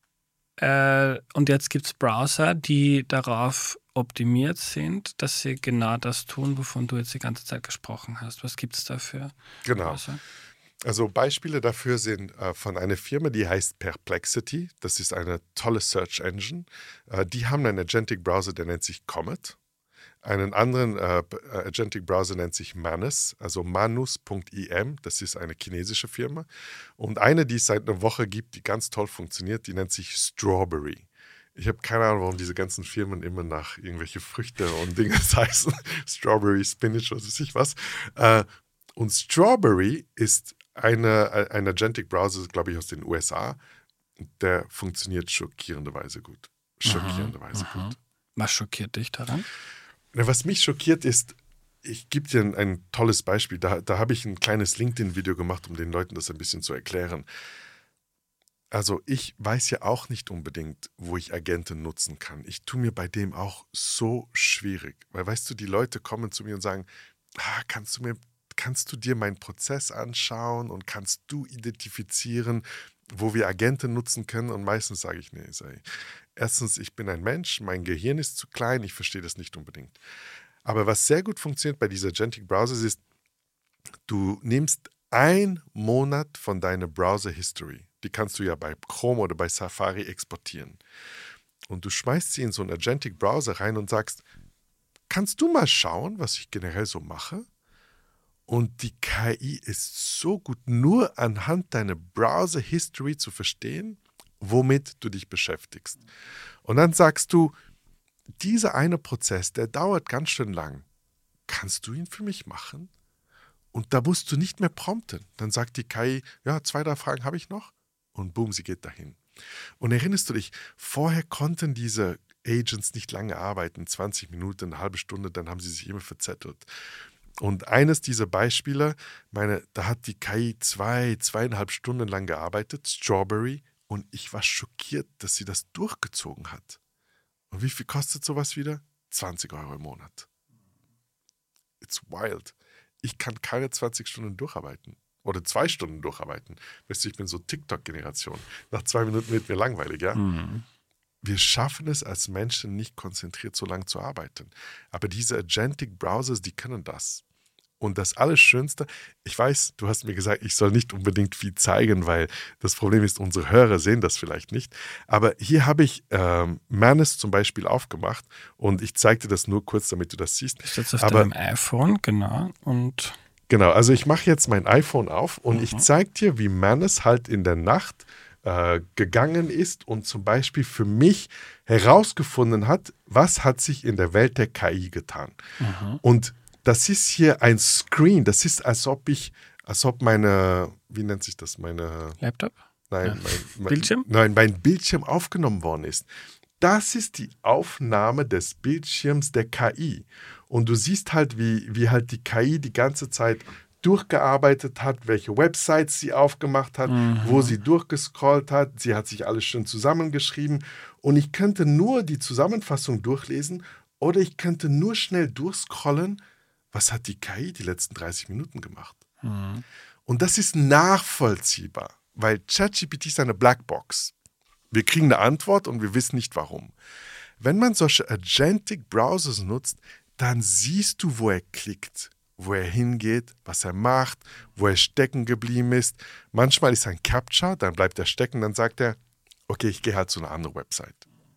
S2: äh, und jetzt gibt es Browser, die darauf optimiert sind, dass sie genau das tun, wovon du jetzt die ganze Zeit gesprochen hast. Was gibt es da für
S3: Genau.
S2: Browser?
S3: Also Beispiele dafür sind äh, von einer Firma, die heißt Perplexity. Das ist eine tolle Search Engine. Äh, die haben einen Agentic-Browser, der nennt sich Comet. Einen anderen äh, Agentic-Browser nennt sich Manus, also manus punkt im. Das ist eine chinesische Firma. Und eine, die es seit einer Woche gibt, die ganz toll funktioniert, die nennt sich Strawberry. Ich habe keine Ahnung, warum diese ganzen Firmen immer nach irgendwelche Früchte und Dinge heißen. Strawberry, Spinach oder weiß ich was. Äh, und Strawberry ist eine, ein Agentic-Browser, glaube ich, aus den U S A. Der funktioniert schockierenderweise gut. Schockierenderweise
S2: Mhm.
S3: gut.
S2: Was schockiert dich daran?
S3: Na, was mich schockiert ist, ich gebe dir ein, ein tolles Beispiel. Da, da habe ich ein kleines LinkedIn-Video gemacht, um den Leuten das ein bisschen zu erklären. Also ich weiß ja auch nicht unbedingt, wo ich Agenten nutzen kann. Ich tue mir bei dem auch so schwierig. Weil, weißt du, die Leute kommen zu mir und sagen, ah, kannst du mir, kannst du dir meinen Prozess anschauen und kannst du identifizieren, wo wir Agenten nutzen können? Und meistens sage ich, nee, sei. Erstens, ich bin ein Mensch, mein Gehirn ist zu klein, ich verstehe das nicht unbedingt. Aber was sehr gut funktioniert bei dieser Agentic Browsers ist, du nimmst einen Monat von deiner Browser History. Die kannst du ja bei Chrome oder bei Safari exportieren. Und du schmeißt sie in so einen Agentic Browser rein und sagst, kannst du mal schauen, was ich generell so mache? Und die K I ist so gut, nur anhand deiner Browser History zu verstehen, womit du dich beschäftigst. Und dann sagst du, dieser eine Prozess, der dauert ganz schön lang. Kannst du ihn für mich machen? Und da musst du nicht mehr prompten. Dann sagt die K I, ja, zwei, drei Fragen habe ich noch. Und boom, sie geht dahin. Und erinnerst du dich, vorher konnten diese Agents nicht lange arbeiten, zwanzig Minuten, eine halbe Stunde, dann haben sie sich immer verzettelt. Und eines dieser Beispiele, meine, da hat die K I zwei, zweieinhalb Stunden lang gearbeitet, Strawberry, und ich war schockiert, dass sie das durchgezogen hat. Und wie viel kostet sowas wieder? zwanzig Euro im Monat. It's wild. Ich kann keine zwanzig Stunden durcharbeiten. Oder zwei Stunden durcharbeiten. Weißt du, ich bin so TikTok-Generation. Nach zwei Minuten wird mir langweilig, ja? Mhm. Wir schaffen es als Menschen nicht konzentriert so lange zu arbeiten. Aber diese Agentic Browsers, die können das. Und das Allerschönste, ich weiß, du hast mir gesagt, ich soll nicht unbedingt viel zeigen, weil das Problem ist, unsere Hörer sehen das vielleicht nicht. Aber hier habe ich ähm, Manus zum Beispiel aufgemacht und ich zeige dir das nur kurz, damit du das siehst.
S2: Ich sitze auf
S3: Aber,
S2: deinem iPhone, genau. Und
S3: genau, also ich mache jetzt mein iPhone auf und mhm. ich zeige dir, wie Manus halt in der Nacht äh, gegangen ist und zum Beispiel für mich herausgefunden hat, was hat sich in der Welt der K I getan. Mhm. Und das ist hier ein Screen, das ist, als ob ich, als ob meine, wie nennt sich das, meine...
S2: Laptop?
S3: Nein,
S2: ja.
S3: mein, mein,
S2: Bildschirm?
S3: Nein, mein Bildschirm aufgenommen worden ist. Das ist die Aufnahme des Bildschirms der K I. Und du siehst halt, wie, wie halt die K I die ganze Zeit durchgearbeitet hat, welche Websites sie aufgemacht hat, mhm. wo sie durchgescrollt hat. Sie hat sich alles schön zusammengeschrieben. Und ich könnte nur die Zusammenfassung durchlesen oder ich könnte nur schnell durchscrollen. Was hat die K I die letzten dreißig Minuten gemacht? Mhm. Und das ist nachvollziehbar, weil ChatGPT ist eine Blackbox. Wir kriegen eine Antwort und wir wissen nicht warum. Wenn man solche Agentic Browsers nutzt, dann siehst du, wo er klickt, wo er hingeht, was er macht, wo er stecken geblieben ist. Manchmal ist ein Captcha, dann bleibt er stecken, dann sagt er, okay, ich gehe halt zu einer anderen Website.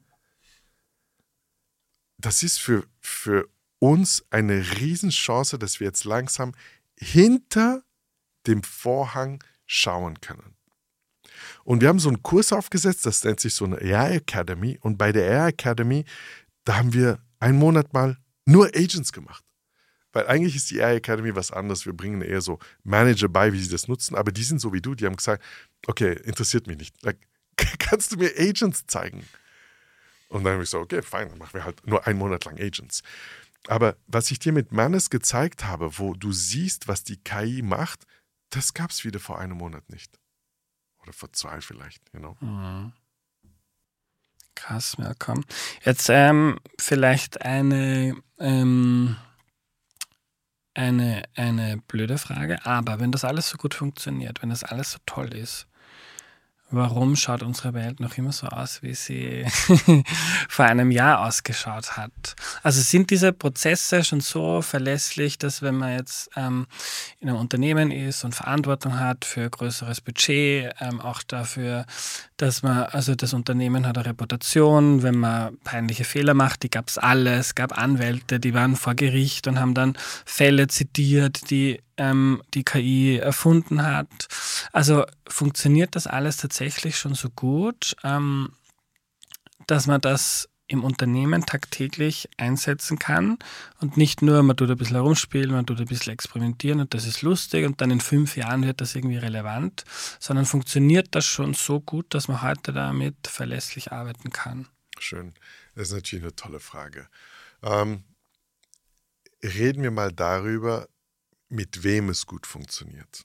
S3: Das ist für, für uns eine Riesenchance, dass wir jetzt langsam hinter dem Vorhang schauen können. Und wir haben so einen Kurs aufgesetzt, das nennt sich so eine A I Academy. Und bei der A I Academy, da haben wir einen Monat mal nur Agents gemacht. Weil eigentlich ist die A I Academy was anderes. Wir bringen eher so Manager bei, wie sie das nutzen. Aber die sind so wie du, die haben gesagt, okay, interessiert mich nicht. Like, kannst du mir Agents zeigen? Und dann habe ich so, okay, fein, dann machen wir halt nur einen Monat lang Agents. Aber was ich dir mit Manus gezeigt habe, wo du siehst, was die K I macht, das gab es wieder vor einem Monat nicht. Oder vor zwei vielleicht, you know.
S2: Mhm. Krass, Malcolm. Jetzt ähm, vielleicht eine, ähm, eine, eine blöde Frage, aber wenn das alles so gut funktioniert, wenn das alles so toll ist, warum schaut unsere Welt noch immer so aus, wie sie vor einem Jahr ausgeschaut hat? Also sind diese Prozesse schon so verlässlich, dass wenn man jetzt ähm, in einem Unternehmen ist und Verantwortung hat für ein größeres Budget, ähm, auch dafür, dass man, also das Unternehmen hat eine Reputation, wenn man peinliche Fehler macht, die gab es alle, es gab Anwälte, die waren vor Gericht und haben dann Fälle zitiert, die ähm, die K I erfunden hat. Also funktioniert das alles tatsächlich schon so gut, ähm, dass man das im Unternehmen tagtäglich einsetzen kann und nicht nur, man tut ein bisschen herumspielen, man tut ein bisschen experimentieren und das ist lustig und dann in fünf Jahren wird das irgendwie relevant, sondern funktioniert das schon so gut, dass man heute damit verlässlich arbeiten kann?
S3: Schön. Das ist natürlich eine tolle Frage. Ähm, reden wir mal darüber, mit wem es gut funktioniert.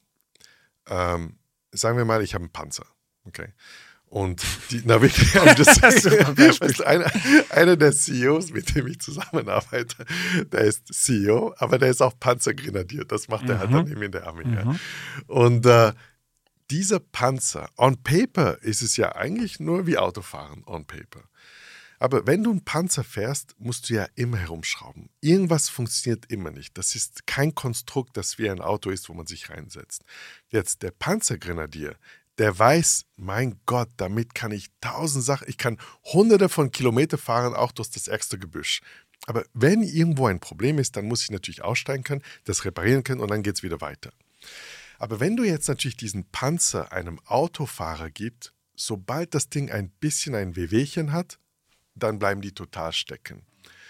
S3: Ähm, sagen wir mal, ich habe einen Panzer. Okay. Und die, na wirklich, das, weißt, einer, einer der C E Os, mit dem ich zusammenarbeite, der ist C E O, aber der ist auch Panzergrenadier. Das macht er mhm. halt dann eben in der Armee. Mhm. Ja. Und äh, dieser Panzer, on paper ist es ja eigentlich nur wie Autofahren, on paper. Aber wenn du einen Panzer fährst, musst du ja immer herumschrauben. Irgendwas funktioniert immer nicht. Das ist kein Konstrukt, das wie ein Auto ist, wo man sich reinsetzt. Jetzt der Panzergrenadier, der weiß, mein Gott, damit kann ich tausend Sachen, ich kann hunderte von Kilometern fahren, auch durch das ärgste Gebüsch. Aber wenn irgendwo ein Problem ist, dann muss ich natürlich aussteigen können, das reparieren können und dann geht es wieder weiter. Aber wenn du jetzt natürlich diesen Panzer einem Autofahrer gibst, sobald das Ding ein bisschen ein Wehwehchen hat, dann bleiben die total stecken.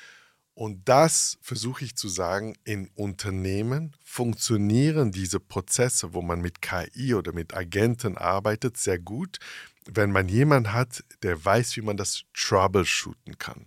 S3: Und das versuche ich zu sagen, in Unternehmen funktionieren diese Prozesse, wo man mit K I oder mit Agenten arbeitet, sehr gut, wenn man jemanden hat, der weiß, wie man das troubleshooten kann.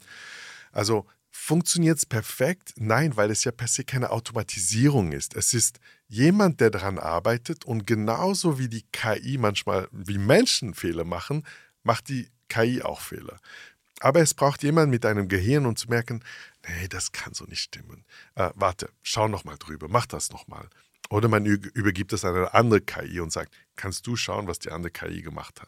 S3: Also funktioniert es perfekt? Nein, weil es ja per se keine Automatisierung ist. Es ist jemand, der daran arbeitet und genauso wie die K I manchmal, wie Menschen Fehler machen, macht die K I auch Fehler. Aber es braucht jemanden mit einem Gehirn, um zu merken, nee, das kann so nicht stimmen. Äh, warte, schau noch mal drüber, mach das noch mal. Oder man übergibt es an eine andere K I und sagt, kannst du schauen, was die andere K I gemacht hat.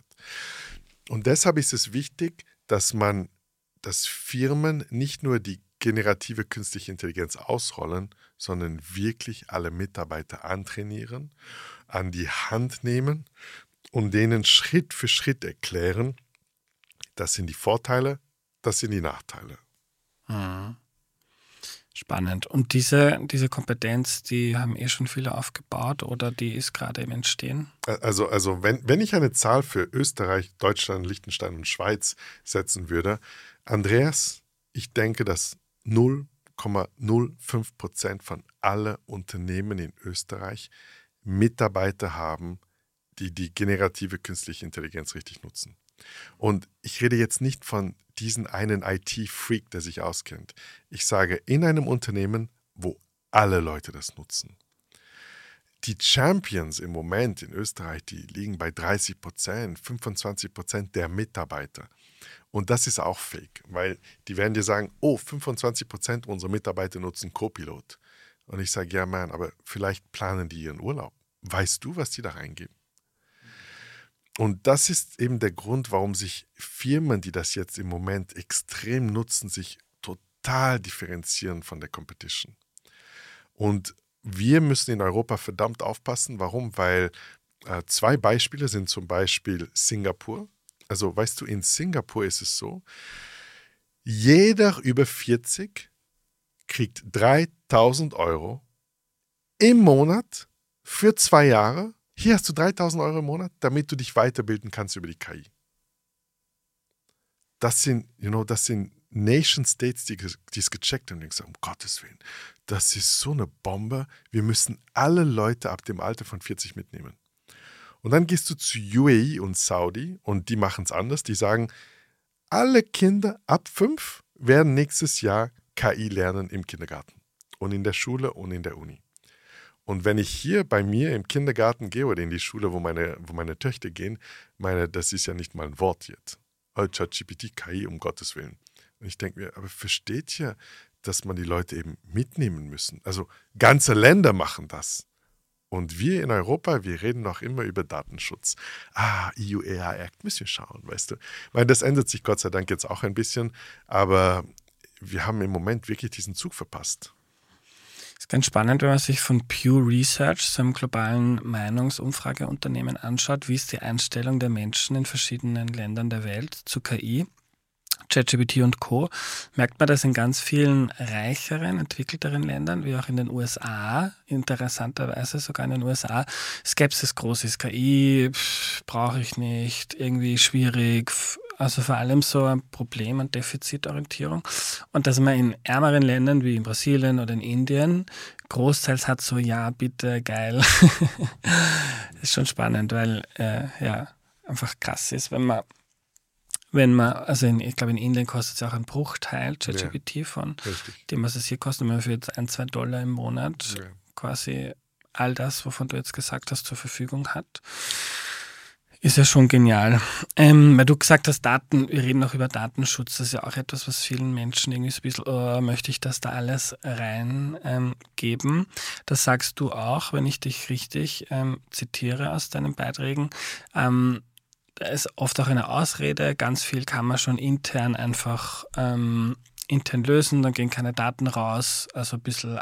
S3: Und deshalb ist es wichtig, dass man, dass Firmen nicht nur die generative künstliche Intelligenz ausrollen, sondern wirklich alle Mitarbeiter antrainieren, an die Hand nehmen und denen Schritt für Schritt erklären, das sind die Vorteile, das sind die Nachteile.
S2: Mhm. Spannend. Und diese, diese Kompetenz, die haben eh schon viele aufgebaut oder die ist gerade im Entstehen?
S3: Also, also wenn, wenn ich eine Zahl für Österreich, Deutschland, Liechtenstein und Schweiz setzen würde, Andreas, ich denke, dass null Komma null fünf Prozent von allen Unternehmen in Österreich Mitarbeiter haben, die die generative künstliche Intelligenz richtig nutzen. Und ich rede jetzt nicht von diesen einen I T-Freak, der sich auskennt. Ich sage, in einem Unternehmen, wo alle Leute das nutzen. Die Champions im Moment in Österreich, die liegen bei dreißig Prozent, fünfundzwanzig Prozent der Mitarbeiter. Und das ist auch fake, weil die werden dir sagen, oh, fünfundzwanzig Prozent unserer Mitarbeiter nutzen Copilot. Und ich sage, ja, Mann, aber vielleicht planen die ihren Urlaub. Weißt du, was die da reingeben? Und das ist eben der Grund, warum sich Firmen, die das jetzt im Moment extrem nutzen, sich total differenzieren von der Competition. Und wir müssen in Europa verdammt aufpassen. Warum? Weil äh, zwei Beispiele sind zum Beispiel Singapur. Also weißt du, in Singapur ist es so, jeder über vierzig kriegt dreitausend Euro im Monat für zwei Jahre. Hier hast du dreitausend Euro im Monat, damit du dich weiterbilden kannst über die K I. Das sind, you know, das sind Nation States, die, die es gecheckt haben und gesagt, um Gottes Willen, das ist so eine Bombe, wir müssen alle Leute ab dem Alter von vierzig mitnehmen. Und dann gehst du zu U A E und Saudi und die machen es anders, die sagen, alle Kinder ab fünf werden nächstes Jahr K I lernen im Kindergarten und in der Schule und in der Uni. Und wenn ich hier bei mir im Kindergarten gehe oder in die Schule, wo meine, wo meine Töchter gehen, meine, das ist ja nicht mal ein Wort jetzt. Oh, ChatGPT, K I, um Gottes Willen. Und ich denke mir, aber versteht ihr, dass man die Leute eben mitnehmen müssen? Also ganze Länder machen das. Und wir in Europa, wir reden noch immer über Datenschutz. Ah, E U A I Act, müssen wir schauen, weißt du. Weil das ändert sich Gott sei Dank jetzt auch ein bisschen, aber wir haben im Moment wirklich diesen Zug verpasst.
S2: Das ist ganz spannend, wenn man sich von Pew Research, so einem globalen Meinungsumfrageunternehmen, anschaut, wie ist die Einstellung der Menschen in verschiedenen Ländern der Welt zu K I. ChatGPT und Co. merkt man, dass in ganz vielen reicheren, entwickelteren Ländern, wie auch in den U S A, interessanterweise sogar in den U S A, Skepsis groß ist. K I brauche ich nicht, irgendwie schwierig, also vor allem so ein Problem an Defizitorientierung. Und dass man in ärmeren Ländern wie in Brasilien oder in Indien großteils hat so, ja, bitte, geil. Ist schon spannend, weil äh, ja einfach krass ist, wenn man Wenn man, also in, ich glaube in Indien kostet es auch einen Bruchteil ChatGPT ja, von richtig. Dem, was es hier kostet, man für jetzt ein, zwei Dollar im Monat ja. quasi all das, wovon du jetzt gesagt hast, zur Verfügung hat. Ist ja schon genial. Ähm, weil du gesagt hast, Daten, wir reden auch über Datenschutz, das ist ja auch etwas, was vielen Menschen irgendwie so ein bisschen, oh, möchte ich das da alles reingeben? Ähm, das sagst du auch, wenn ich dich richtig ähm, zitiere aus deinen Beiträgen. Ähm, Da ist oft auch eine Ausrede, ganz viel kann man schon intern einfach ähm, intern lösen, dann gehen keine Daten raus, also ein bisschen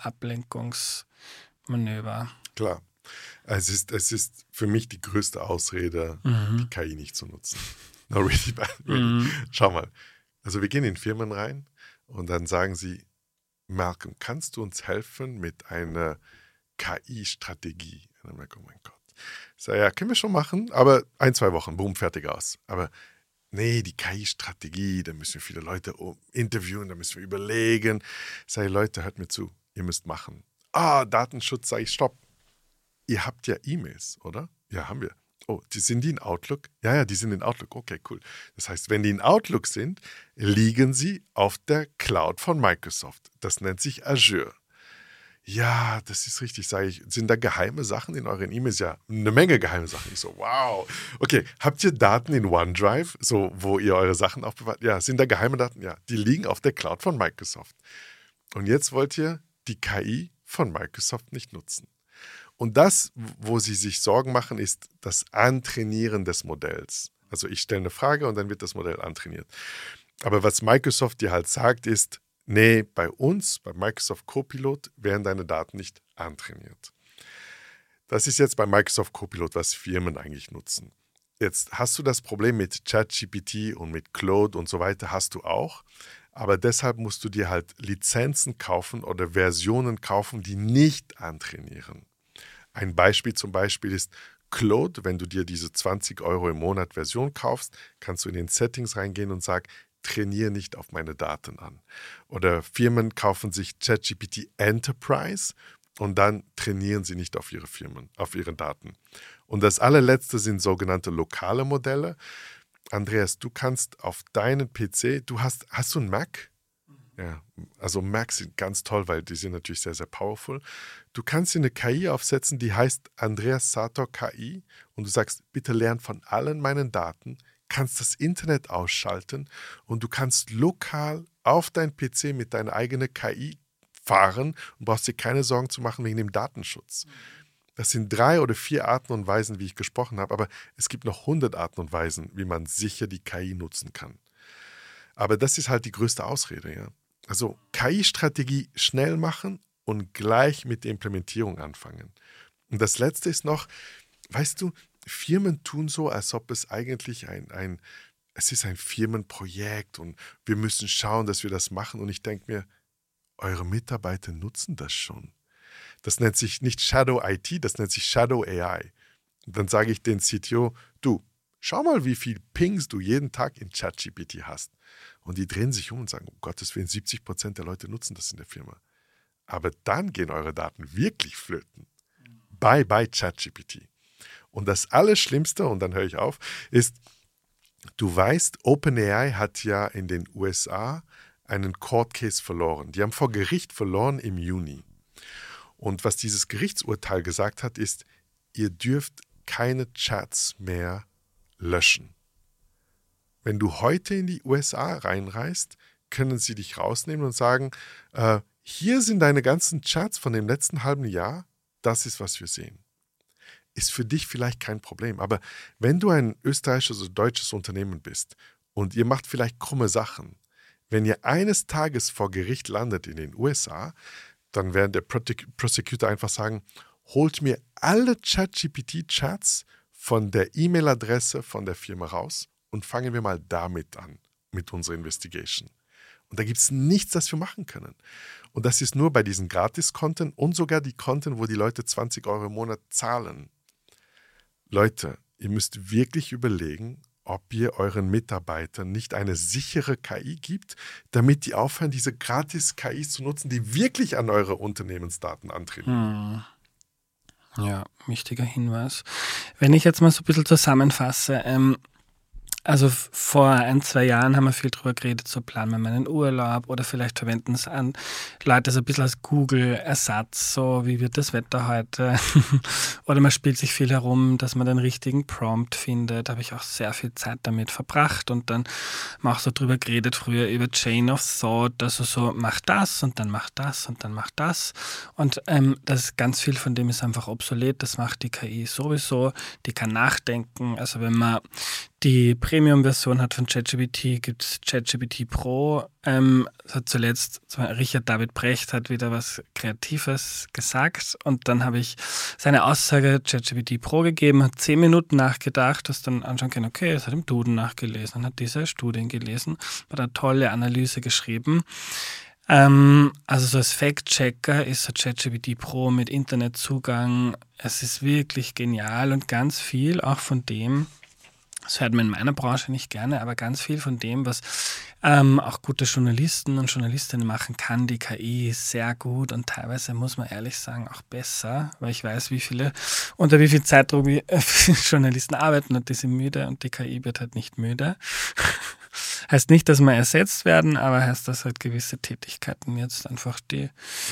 S2: Ablenkungsmanöver.
S3: Klar, es ist, es ist für mich die größte Ausrede, mhm. die K I nicht zu nutzen. No, really bad, really. Mhm. Schau mal, also wir gehen in Firmen rein und dann sagen sie, Malcolm, kannst du uns helfen mit einer K I-Strategie? Und dann merke ich, oh mein Gott. Ich sage, ja, können wir schon machen, aber ein, zwei Wochen, boom, fertig aus. Aber nee, die K I-Strategie, da müssen wir viele Leute interviewen, da müssen wir überlegen. Ich sage, Leute, hört mir zu, ihr müsst machen. Ah, Datenschutz, sage ich, stopp. Ihr habt ja E-Mails, oder? Ja, haben wir. Oh, die, sind die in Outlook? Ja, ja, die sind in Outlook. Okay, cool. Das heißt, wenn die in Outlook sind, liegen sie auf der Cloud von Microsoft. Das nennt sich Azure. Ja, das ist richtig, sage ich. Sind da geheime Sachen in euren E-Mails? Ja, eine Menge geheime Sachen. Ich so, wow. Okay, habt ihr Daten in OneDrive, so wo ihr eure Sachen aufbewahrt? Ja, sind da geheime Daten? Ja, die liegen auf der Cloud von Microsoft. Und jetzt wollt ihr die K I von Microsoft nicht nutzen. Und das, wo sie sich Sorgen machen, ist das Antrainieren des Modells. Also ich stelle eine Frage und dann wird das Modell antrainiert. Aber was Microsoft dir halt sagt, ist, nee, bei uns, bei Microsoft Copilot, werden deine Daten nicht antrainiert. Das ist jetzt bei Microsoft Copilot, was Firmen eigentlich nutzen. Jetzt hast du das Problem mit ChatGPT und mit Claude und so weiter, hast du auch. Aber deshalb musst du dir halt Lizenzen kaufen oder Versionen kaufen, die nicht antrainieren. Ein Beispiel zum Beispiel ist Claude. Wenn du dir diese zwanzig Euro im Monat Version kaufst, kannst du in den Settings reingehen und sagen, trainiere nicht auf meine Daten an. Oder Firmen kaufen sich ChatGPT Enterprise und dann trainieren sie nicht auf ihre Firmen, auf ihre Daten. Und das allerletzte sind sogenannte lokale Modelle. Andreas, du kannst auf deinen P C, du hast, hast du einen Mac? Ja, also Macs sind ganz toll, weil die sind natürlich sehr, sehr powerful. Du kannst dir eine K I aufsetzen, die heißt Andreas Sator K I und du sagst, bitte lern von allen meinen Daten, kannst das Internet ausschalten und du kannst lokal auf dein P C mit deiner eigenen K I fahren und brauchst dir keine Sorgen zu machen wegen dem Datenschutz. Das sind drei oder vier Arten und Weisen, wie ich gesprochen habe, aber es gibt noch hundert Arten und Weisen, wie man sicher die K I nutzen kann. Aber das ist halt die größte Ausrede, ja. Also K I-Strategie schnell machen und gleich mit der Implementierung anfangen. Und das Letzte ist noch, weißt du, Firmen tun so, als ob es eigentlich ein, ein, es ist ein Firmenprojekt und wir müssen schauen, dass wir das machen. Und ich denke mir, eure Mitarbeiter nutzen das schon. Das nennt sich nicht Shadow I T, das nennt sich Shadow A I. Und dann sage ich den C T O, du, schau mal, wie viel Pings du jeden Tag in ChatGPT hast. Und die drehen sich um und sagen, um Gottes Willen, siebzig Prozent der Leute nutzen das in der Firma. Aber dann gehen eure Daten wirklich flöten. Bye, bye ChatGPT. Und das Allerschlimmste, und dann höre ich auf, ist, du weißt, OpenAI hat ja in den U S A einen Court Case verloren. Die haben vor Gericht verloren im Juni. Und was dieses Gerichtsurteil gesagt hat, ist, ihr dürft keine Chats mehr löschen. Wenn du heute in die U S A reinreist, können sie dich rausnehmen und sagen, äh, hier sind deine ganzen Chats von dem letzten halben Jahr, das ist, was wir sehen. ist für dich vielleicht kein Problem. Aber wenn du ein österreichisches oder deutsches Unternehmen bist und ihr macht vielleicht krumme Sachen, wenn ihr eines Tages vor Gericht landet in den U S A, dann werden der Prosecutor einfach sagen, holt mir alle ChatGPT-Chats von der E-Mail-Adresse von der Firma raus und fangen wir mal damit an, mit unserer Investigation. Und da gibt es nichts, das wir machen können. Und das ist nur bei diesen Gratis-Content und sogar die Content, wo die Leute zwanzig Euro im Monat zahlen. Leute, ihr müsst wirklich überlegen, ob ihr euren Mitarbeitern nicht eine sichere K I gibt, damit die aufhören, diese Gratis-K Is zu nutzen, die wirklich an eure Unternehmensdaten antreten.
S2: Hm. Ja, wichtiger Hinweis. Wenn ich jetzt mal so ein bisschen zusammenfasse, ähm, also vor ein, zwei Jahren haben wir viel drüber geredet, so planen wir mal einen Urlaub oder vielleicht verwenden es an Leute so ein bisschen als Google-Ersatz, so wie wird das Wetter heute? Oder man spielt sich viel herum, dass man den richtigen Prompt findet. Da habe ich auch sehr viel Zeit damit verbracht und dann haben wir auch so drüber geredet früher über Chain of Thought, also so mach das und dann mach das und dann mach das. Und ähm, das ganz viel von dem ist einfach obsolet, das macht die K I sowieso, die kann nachdenken. Also wenn man die Premium-Version hat von ChatGPT, gibt es ChatGPT Pro. Ähm, hat zuletzt Richard David Brecht hat wieder was Kreatives gesagt und dann habe ich seine Aussage ChatGPT Pro gegeben, hat zehn Minuten nachgedacht, das dann anschauen können, okay, es hat im Duden nachgelesen, hat diese Studien gelesen, hat eine tolle Analyse geschrieben. Ähm, also so als Fact-Checker ist so ChatGPT Pro mit Internetzugang, es ist wirklich genial und ganz viel auch von dem, das hört man in meiner Branche nicht gerne, aber ganz viel von dem, was ähm, auch gute Journalisten und Journalistinnen machen, kann die K I sehr gut und teilweise, muss man ehrlich sagen, auch besser, weil ich weiß, wie viele, unter wie viel Zeitdruck äh, Journalisten arbeiten und die sind müde und die K I wird halt nicht müde. Heißt nicht, dass wir ersetzt werden, aber heißt, dass halt gewisse Tätigkeiten jetzt einfach die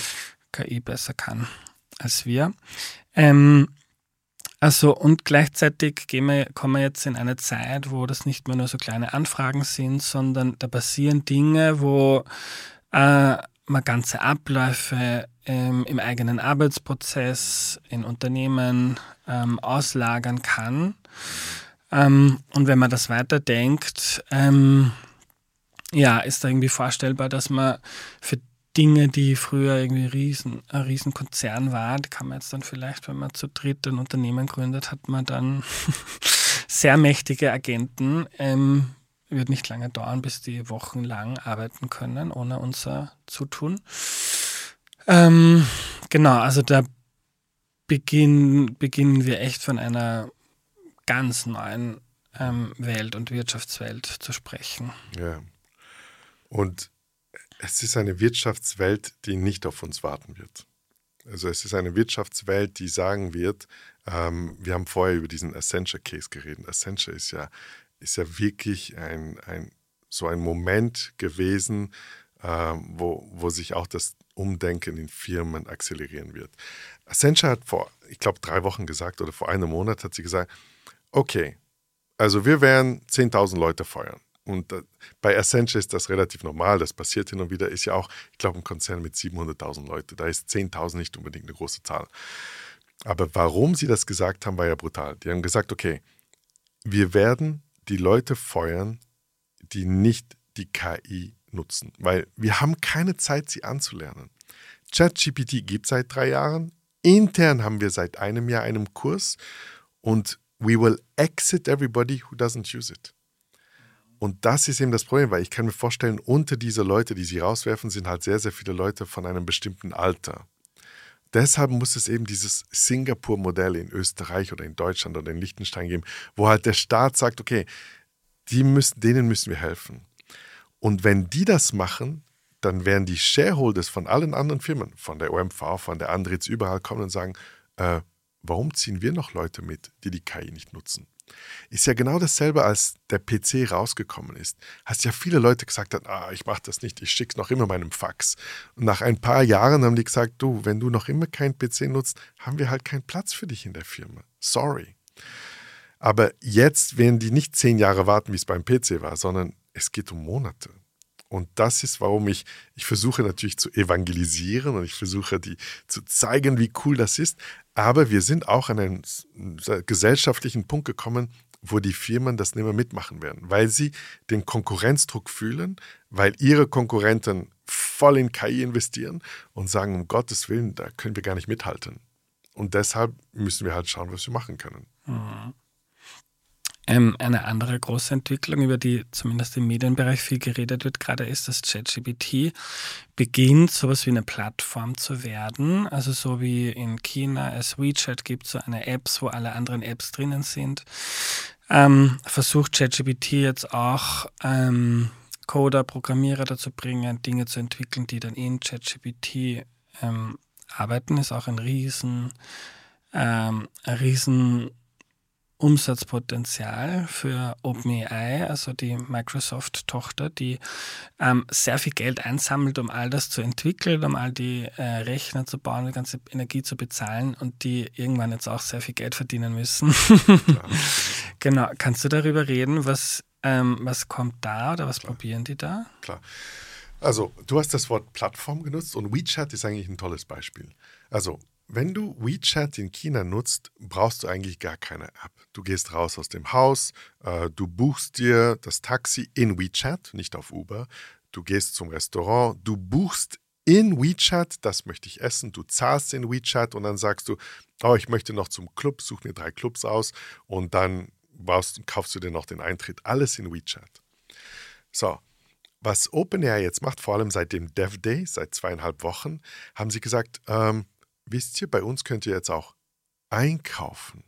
S2: K I besser kann als wir. Ähm, Also und gleichzeitig gehen wir, kommen wir jetzt in eine Zeit, wo das nicht mehr nur so kleine Anfragen sind, sondern da passieren Dinge, wo äh, man ganze Abläufe ähm, im eigenen Arbeitsprozess, in Unternehmen ähm, auslagern kann. Ähm, und wenn man das weiterdenkt, ähm, ja, ist da irgendwie vorstellbar, dass man für Dinge, die früher irgendwie riesen, ein Riesenkonzern war, die kann man jetzt dann vielleicht, wenn man zu dritt ein Unternehmen gründet, hat man dann sehr mächtige Agenten. Ähm, wird nicht lange dauern, bis die wochenlang arbeiten können, ohne unser Zutun. Ähm, genau, also da beginn, beginnen wir echt von einer ganz neuen ähm, Welt und Wirtschaftswelt zu sprechen.
S3: Ja, und es ist eine Wirtschaftswelt, die nicht auf uns warten wird. Also es ist eine Wirtschaftswelt, die sagen wird, ähm, wir haben vorher über diesen Accenture-Case geredet. Accenture ist ja, ist ja wirklich ein, ein, so ein Moment gewesen, ähm, wo, wo sich auch das Umdenken in Firmen akzelerieren wird. Accenture hat vor, ich glaube, drei Wochen gesagt oder vor einem Monat hat sie gesagt, okay, also wir werden zehntausend Leute feuern. Und äh, bei Accenture ist das relativ normal, das passiert hin und wieder, ist ja auch, ich glaube, ein Konzern mit siebenhunderttausend Leute, da ist zehntausend nicht unbedingt eine große Zahl. Aber warum sie das gesagt haben, war ja brutal. Die haben gesagt, okay, wir werden die Leute feuern, die nicht die K I nutzen, weil wir haben keine Zeit, sie anzulernen. ChatGPT gibt es seit drei Jahren, intern haben wir seit einem Jahr einen Kurs und we will exit everybody who doesn't use it. Und das ist eben das Problem, weil ich kann mir vorstellen, unter diese Leute, die sie rauswerfen, sind halt sehr, sehr viele Leute von einem bestimmten Alter. Deshalb muss es eben dieses Singapur-Modell in Österreich oder in Deutschland oder in Liechtenstein geben, wo halt der Staat sagt, okay, die müssen, denen müssen wir helfen. Und wenn die das machen, dann werden die Shareholders von allen anderen Firmen, von der O M V, von der Andritz, überall kommen und sagen, äh, warum ziehen wir noch Leute mit, die die K I nicht nutzen? Ist ja genau dasselbe, als der P C rausgekommen ist. Hast ja viele Leute gesagt, ah, ich mache das nicht, ich schicke es noch immer meinem Fax. Und nach ein paar Jahren haben die gesagt, du, wenn du noch immer keinen P C nutzt, haben wir halt keinen Platz für dich in der Firma. Sorry. Aber jetzt werden die nicht zehn Jahre warten, wie es beim P C war, sondern es geht um Monate. Und das ist, warum ich, ich versuche natürlich zu evangelisieren und ich versuche, die zu zeigen, wie cool das ist. Aber wir sind auch an einen gesellschaftlichen Punkt gekommen, wo die Firmen das nicht mehr mitmachen werden, weil sie den Konkurrenzdruck fühlen, weil ihre Konkurrenten voll in K I investieren und sagen, um Gottes Willen, da können wir gar nicht mithalten. Und deshalb müssen wir halt schauen, was wir machen können.
S2: Mhm. Ähm, eine andere große Entwicklung, über die zumindest im Medienbereich viel geredet wird, gerade ist, dass ChatGPT beginnt, sowas wie eine Plattform zu werden. Also so wie in China es WeChat gibt, so eine Apps, wo alle anderen Apps drinnen sind. Ähm, versucht ChatGPT jetzt auch ähm, Coder, Programmierer dazu bringen, Dinge zu entwickeln, die dann in ChatGPT ähm, arbeiten. Ist auch ein riesen, ähm, ein riesen Umsatzpotenzial für OpenAI, also die Microsoft-Tochter, die ähm, sehr viel Geld einsammelt, um all das zu entwickeln, um all die äh, Rechner zu bauen, die ganze Energie zu bezahlen und die irgendwann jetzt auch sehr viel Geld verdienen müssen. Genau. Kannst du darüber reden, was, ähm, was kommt da oder was Klar. probieren die da?
S3: Klar. Also, du hast das Wort Plattform genutzt und WeChat ist eigentlich ein tolles Beispiel. Also, wenn du WeChat in China nutzt, brauchst du eigentlich gar keine App. Du gehst raus aus dem Haus, äh, du buchst dir das Taxi in WeChat, nicht auf Uber. Du gehst zum Restaurant, du buchst in WeChat, das möchte ich essen, du zahlst in WeChat und dann sagst du, oh, ich möchte noch zum Club, such mir drei Clubs aus und dann brauchst, kaufst du dir noch den Eintritt. Alles in WeChat. So, was OpenAI jetzt macht, vor allem seit dem Dev Day, seit zweieinhalb Wochen, haben sie gesagt, ähm, wisst ihr, bei uns könnt ihr jetzt auch einkaufen.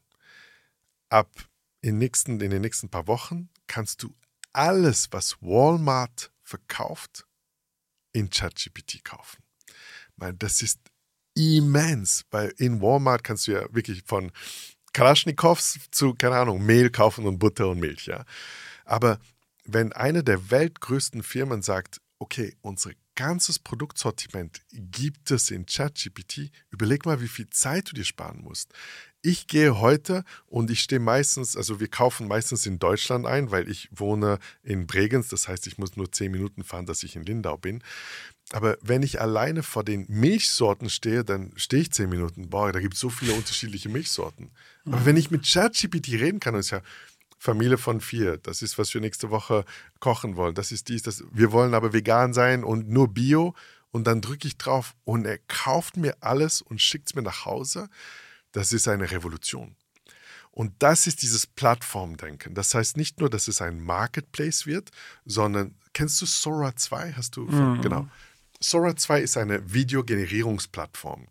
S3: Ab in, nächsten, in den nächsten paar Wochen kannst du alles, was Walmart verkauft, in ChatGPT kaufen. Weil das ist immens, weil in Walmart kannst du ja wirklich von Kalaschnikows zu, keine Ahnung, Mehl kaufen und Butter und Milch. Ja. Aber wenn eine der weltgrößten Firmen sagt, okay, unser ganzes Produktsortiment gibt es in ChatGPT, überleg mal, wie viel Zeit du dir sparen musst. Ich gehe heute und ich stehe meistens, also wir kaufen meistens in Deutschland ein, weil ich wohne in Bregenz, das heißt, ich muss nur zehn Minuten fahren, dass ich in Lindau bin. Aber wenn ich alleine vor den Milchsorten stehe, dann stehe ich zehn Minuten. Boah, da gibt es so viele unterschiedliche Milchsorten. Aber mhm. wenn ich mit ChatGPT reden kann, ist ja Familie von vier, das ist, was wir nächste Woche kochen wollen, das ist dies, das. Wir wollen aber vegan sein und nur Bio und dann drücke ich drauf und er kauft mir alles und schickt es mir nach Hause. Das ist eine Revolution. Und das ist dieses Plattformdenken. Das heißt nicht nur, dass es ein Marketplace wird, sondern, kennst du Sora zwei? Hast du, von, mhm. genau. Sora zwei ist eine Videogenerierungsplattform.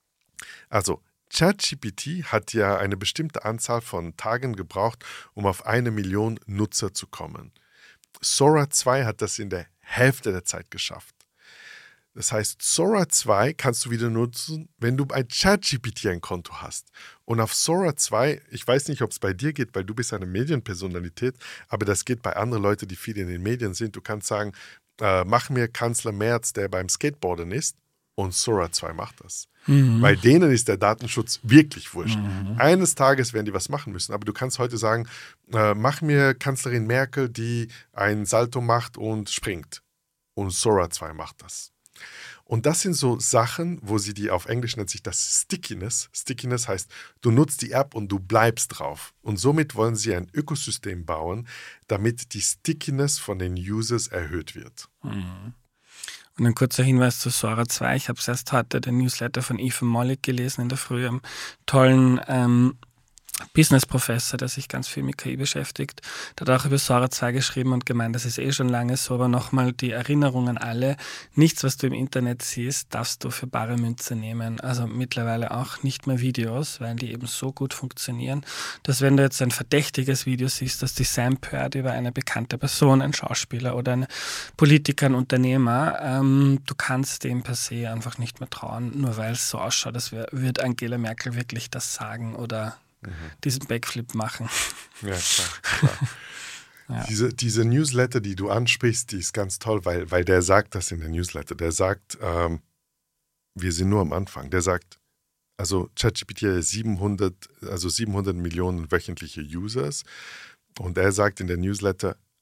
S3: Also ChatGPT hat ja eine bestimmte Anzahl von Tagen gebraucht, um auf eine Million Nutzer zu kommen. Sora zwei hat das in der Hälfte der Zeit geschafft. Das heißt, Sora zwei kannst du wieder nutzen, wenn du bei ChatGPT ein Konto hast. Und auf Sora zwei, ich weiß nicht, ob es bei dir geht, weil du bist eine Medienpersonalität, aber das geht bei anderen Leuten, die viel in den Medien sind. Du kannst sagen, äh, mach mir Kanzler Merz, der beim Skateboarden ist, und Sora zwei macht das. Mhm. Bei denen ist der Datenschutz wirklich wurscht. Mhm. Eines Tages werden die was machen müssen, aber du kannst heute sagen, äh, mach mir Kanzlerin Merkel, die ein Salto macht und springt. Und Sora zwei macht das. Und das sind so Sachen, wo sie die, auf Englisch nennt sich das Stickiness. Stickiness heißt, du nutzt die App und du bleibst drauf. Und somit wollen sie ein Ökosystem bauen, damit die Stickiness von den Users erhöht wird.
S2: Mhm. Und ein kurzer Hinweis zu Sora zwei. Ich habe erst heute den Newsletter von Ethan Mollick gelesen in der Früh, einem tollen ähm, Business-Professor, der sich ganz viel mit K I beschäftigt. Der hat auch über Sora zwei geschrieben und gemeint, das ist eh schon lange so, aber nochmal die Erinnerung an alle. Nichts, was du im Internet siehst, darfst du für bare Münze nehmen. Also mittlerweile auch nicht mehr Videos, weil die eben so gut funktionieren, dass wenn du jetzt ein verdächtiges Video siehst, das Design hört über eine bekannte Person, ein Schauspieler oder einen Politiker, ein Unternehmer, ähm, du kannst dem per se einfach nicht mehr trauen, nur weil es so ausschaut, als wird Angela Merkel wirklich das sagen oder diesen Backflip machen.
S3: Ja, klar. klar. ja. Diese, diese Newsletter, die du ansprichst, die ist ganz toll, weil, weil der sagt das in der Newsletter. Der sagt, ähm, wir sind nur am Anfang. Der sagt, also ChatGPT hat siebenhundert, also siebenhundert Millionen wöchentliche Users und er sagt in der Newsletter,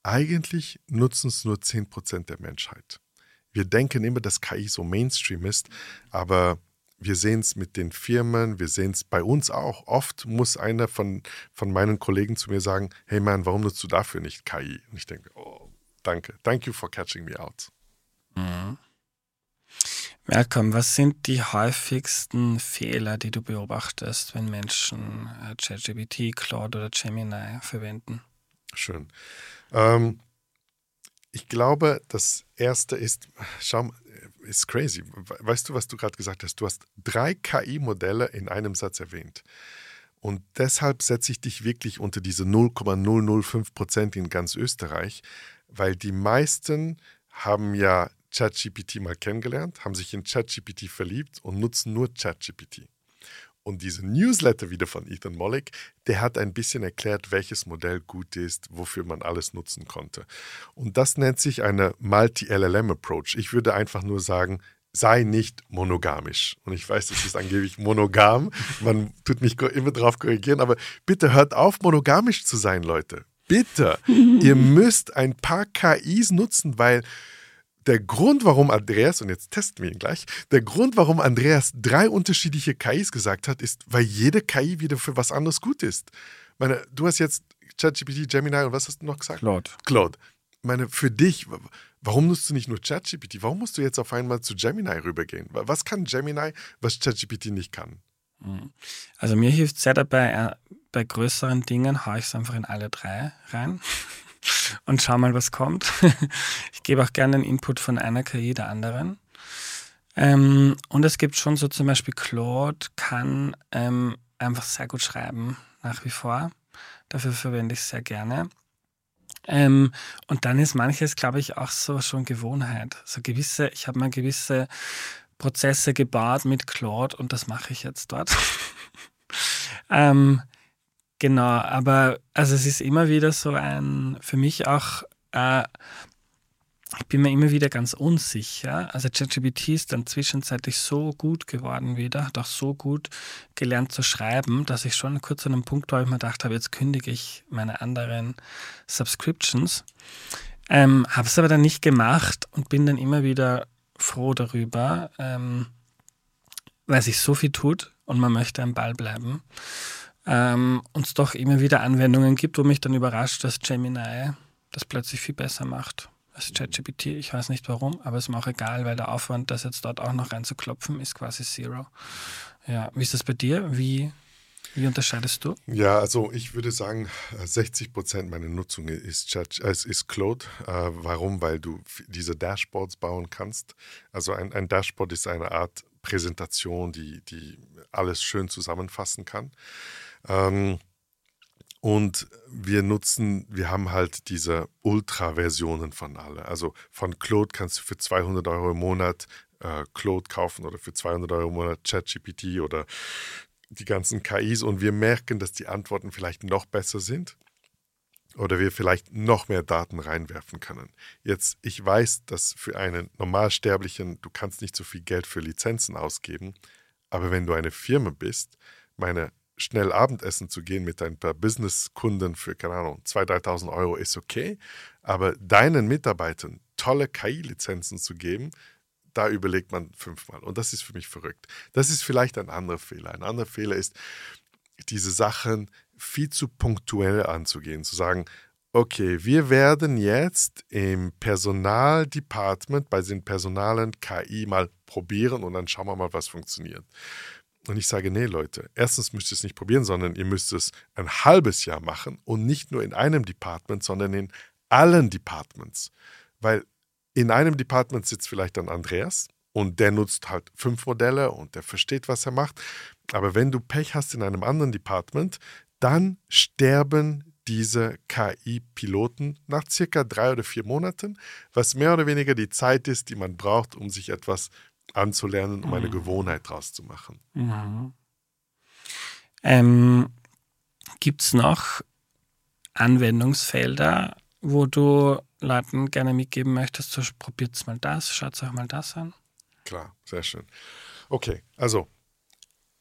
S3: eigentlich nutzen es nur zehn Prozent der Menschheit. Wir denken immer, dass K I so Mainstream ist, aber wir sehen es mit den Firmen, wir sehen es bei uns auch. Oft muss einer von, von meinen Kollegen zu mir sagen, hey man, warum nutzt du dafür nicht K I? Und ich denke, oh, danke, thank you for catching me out.
S2: Mhm. Malcolm, was sind die häufigsten Fehler, die du beobachtest, wenn Menschen äh, ChatGPT, Claude oder Gemini verwenden?
S3: Schön. Ähm, ich glaube, das Erste ist, schau mal, ist crazy. Weißt du, was du gerade gesagt hast? Du hast drei K I-Modelle in einem Satz erwähnt. Und deshalb setze ich dich wirklich unter diese null Komma null null fünf Prozent in ganz Österreich, weil die meisten haben ja ChatGPT mal kennengelernt, haben sich in ChatGPT verliebt und nutzen nur ChatGPT. Und diese Newsletter wieder von Ethan Mollick, der hat ein bisschen erklärt, welches Modell gut ist, wofür man alles nutzen konnte. Und das nennt sich eine Multi-L L M-Approach. Ich würde einfach nur sagen, sei nicht monogamisch. Und ich weiß, das ist angeblich monogam. Man tut mich immer drauf korrigieren, aber bitte hört auf, monogamisch zu sein, Leute. Bitte. Ihr müsst ein paar K Is nutzen, weil der Grund, warum Andreas, und jetzt testen wir ihn gleich, der Grund, warum Andreas drei unterschiedliche K Is gesagt hat, ist, weil jede K I wieder für was anderes gut ist. Ich meine, du hast jetzt ChatGPT, Gemini und was hast du noch gesagt?
S2: Claude.
S3: Claude. Ich meine, für dich, warum nutzt du nicht nur ChatGPT? Warum musst du jetzt auf einmal zu Gemini rübergehen? Was kann Gemini, was ChatGPT nicht kann?
S2: Also mir hilft es sehr dabei, bei größeren Dingen haue ich es einfach in alle drei rein. Und schau mal, was kommt. Ich gebe auch gerne den Input von einer K I der anderen. Ähm, und es gibt schon so zum Beispiel Claude kann ähm, einfach sehr gut schreiben, nach wie vor. Dafür verwende ich es sehr gerne. Ähm, und dann ist manches, glaube ich, auch so schon Gewohnheit. So gewisse, ich habe mal gewisse Prozesse gebaut mit Claude und das mache ich jetzt dort. ähm, Genau, aber also es ist immer wieder so ein, für mich auch, äh, ich bin mir immer wieder ganz unsicher. Also ChatGPT ist dann zwischenzeitlich so gut geworden wieder, hat auch so gut gelernt zu schreiben, dass ich schon kurz an einem Punkt war, wo ich mir gedacht habe, jetzt kündige ich meine anderen Subscriptions. Ähm, habe es aber dann nicht gemacht und bin dann immer wieder froh darüber, ähm, weil sich so viel tut und man möchte am Ball bleiben. Ähm, und es doch immer wieder Anwendungen gibt, wo mich dann überrascht, dass Gemini das plötzlich viel besser macht als ChatGPT. Ich weiß nicht warum, aber es ist mir auch egal, weil der Aufwand, das jetzt dort auch noch reinzuklopfen, ist quasi zero. Ja, wie ist das bei dir? Wie, wie unterscheidest du?
S3: Ja, also ich würde sagen, sechzig Prozent meiner Nutzung ist, Chat, äh, ist Claude. Äh, warum? Weil du diese Dashboards bauen kannst. Also ein, ein Dashboard ist eine Art Präsentation, die, die alles schön zusammenfassen kann. Ähm, und wir nutzen, wir haben halt diese Ultra-Versionen von alle. Also von Claude kannst du für zweihundert Euro im Monat äh, Claude kaufen oder für zweihundert Euro im Monat ChatGPT oder die ganzen K Is und wir merken, dass die Antworten vielleicht noch besser sind oder wir vielleicht noch mehr Daten reinwerfen können. Jetzt, ich weiß, dass für einen Normalsterblichen, du kannst nicht so viel Geld für Lizenzen ausgeben, aber wenn du eine Firma bist, meine schnell Abendessen zu gehen mit ein paar Businesskunden für, keine Ahnung, zweitausend, dreitausend Euro ist okay, aber deinen Mitarbeitern tolle K I-Lizenzen zu geben, da überlegt man fünfmal. Und das ist für mich verrückt. Das ist vielleicht ein anderer Fehler. Ein anderer Fehler ist, diese Sachen viel zu punktuell anzugehen, zu sagen, okay, wir werden jetzt im Personaldepartment bei den Personalen K I mal probieren und dann schauen wir mal, was funktioniert. Und ich sage, nee, Leute, erstens müsst ihr es nicht probieren, sondern ihr müsst es ein halbes Jahr machen und nicht nur in einem Department, sondern in allen Departments. Weil in einem Department sitzt vielleicht dann Andreas und der nutzt halt fünf Modelle und der versteht, was er macht. Aber wenn du Pech hast in einem anderen Department, dann sterben diese K I-Piloten nach circa drei oder vier Monaten, was mehr oder weniger die Zeit ist, die man braucht, um sich etwas anzulernen, um eine mhm. Gewohnheit draus zu machen.
S2: Mhm. Ähm, gibt es noch Anwendungsfelder, wo du Leuten gerne mitgeben möchtest, so probiert mal das, schaut euch mal das an?
S3: Klar, sehr schön. Okay, also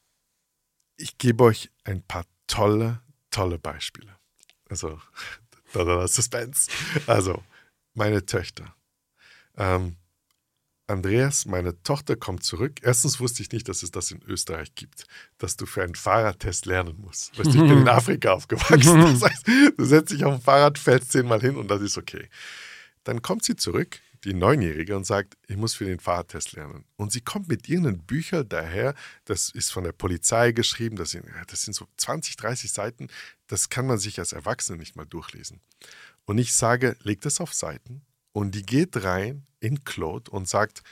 S3: ich gebe euch ein paar tolle, tolle Beispiele. Also Da, da, da, Suspense. Also, meine Töchter. Ähm, Andreas, meine Tochter kommt zurück. Erstens wusste ich nicht, dass es das in Österreich gibt, dass du für einen Fahrradtest lernen musst. Weißt du, ich bin in Afrika aufgewachsen. Das heißt, du setzt dich auf dem Fahrrad, fällst zehnmal hin und das ist okay. Dann kommt sie zurück, die Neunjährige, und sagt, ich muss für den Fahrradtest lernen. Und sie kommt mit ihren Büchern daher, das ist von der Polizei geschrieben, das sind, das sind so zwanzig, dreißig Seiten, das kann man sich als Erwachsene nicht mal durchlesen. Und ich sage, leg das auf Seiten. Und die geht rein in Claude und sagt,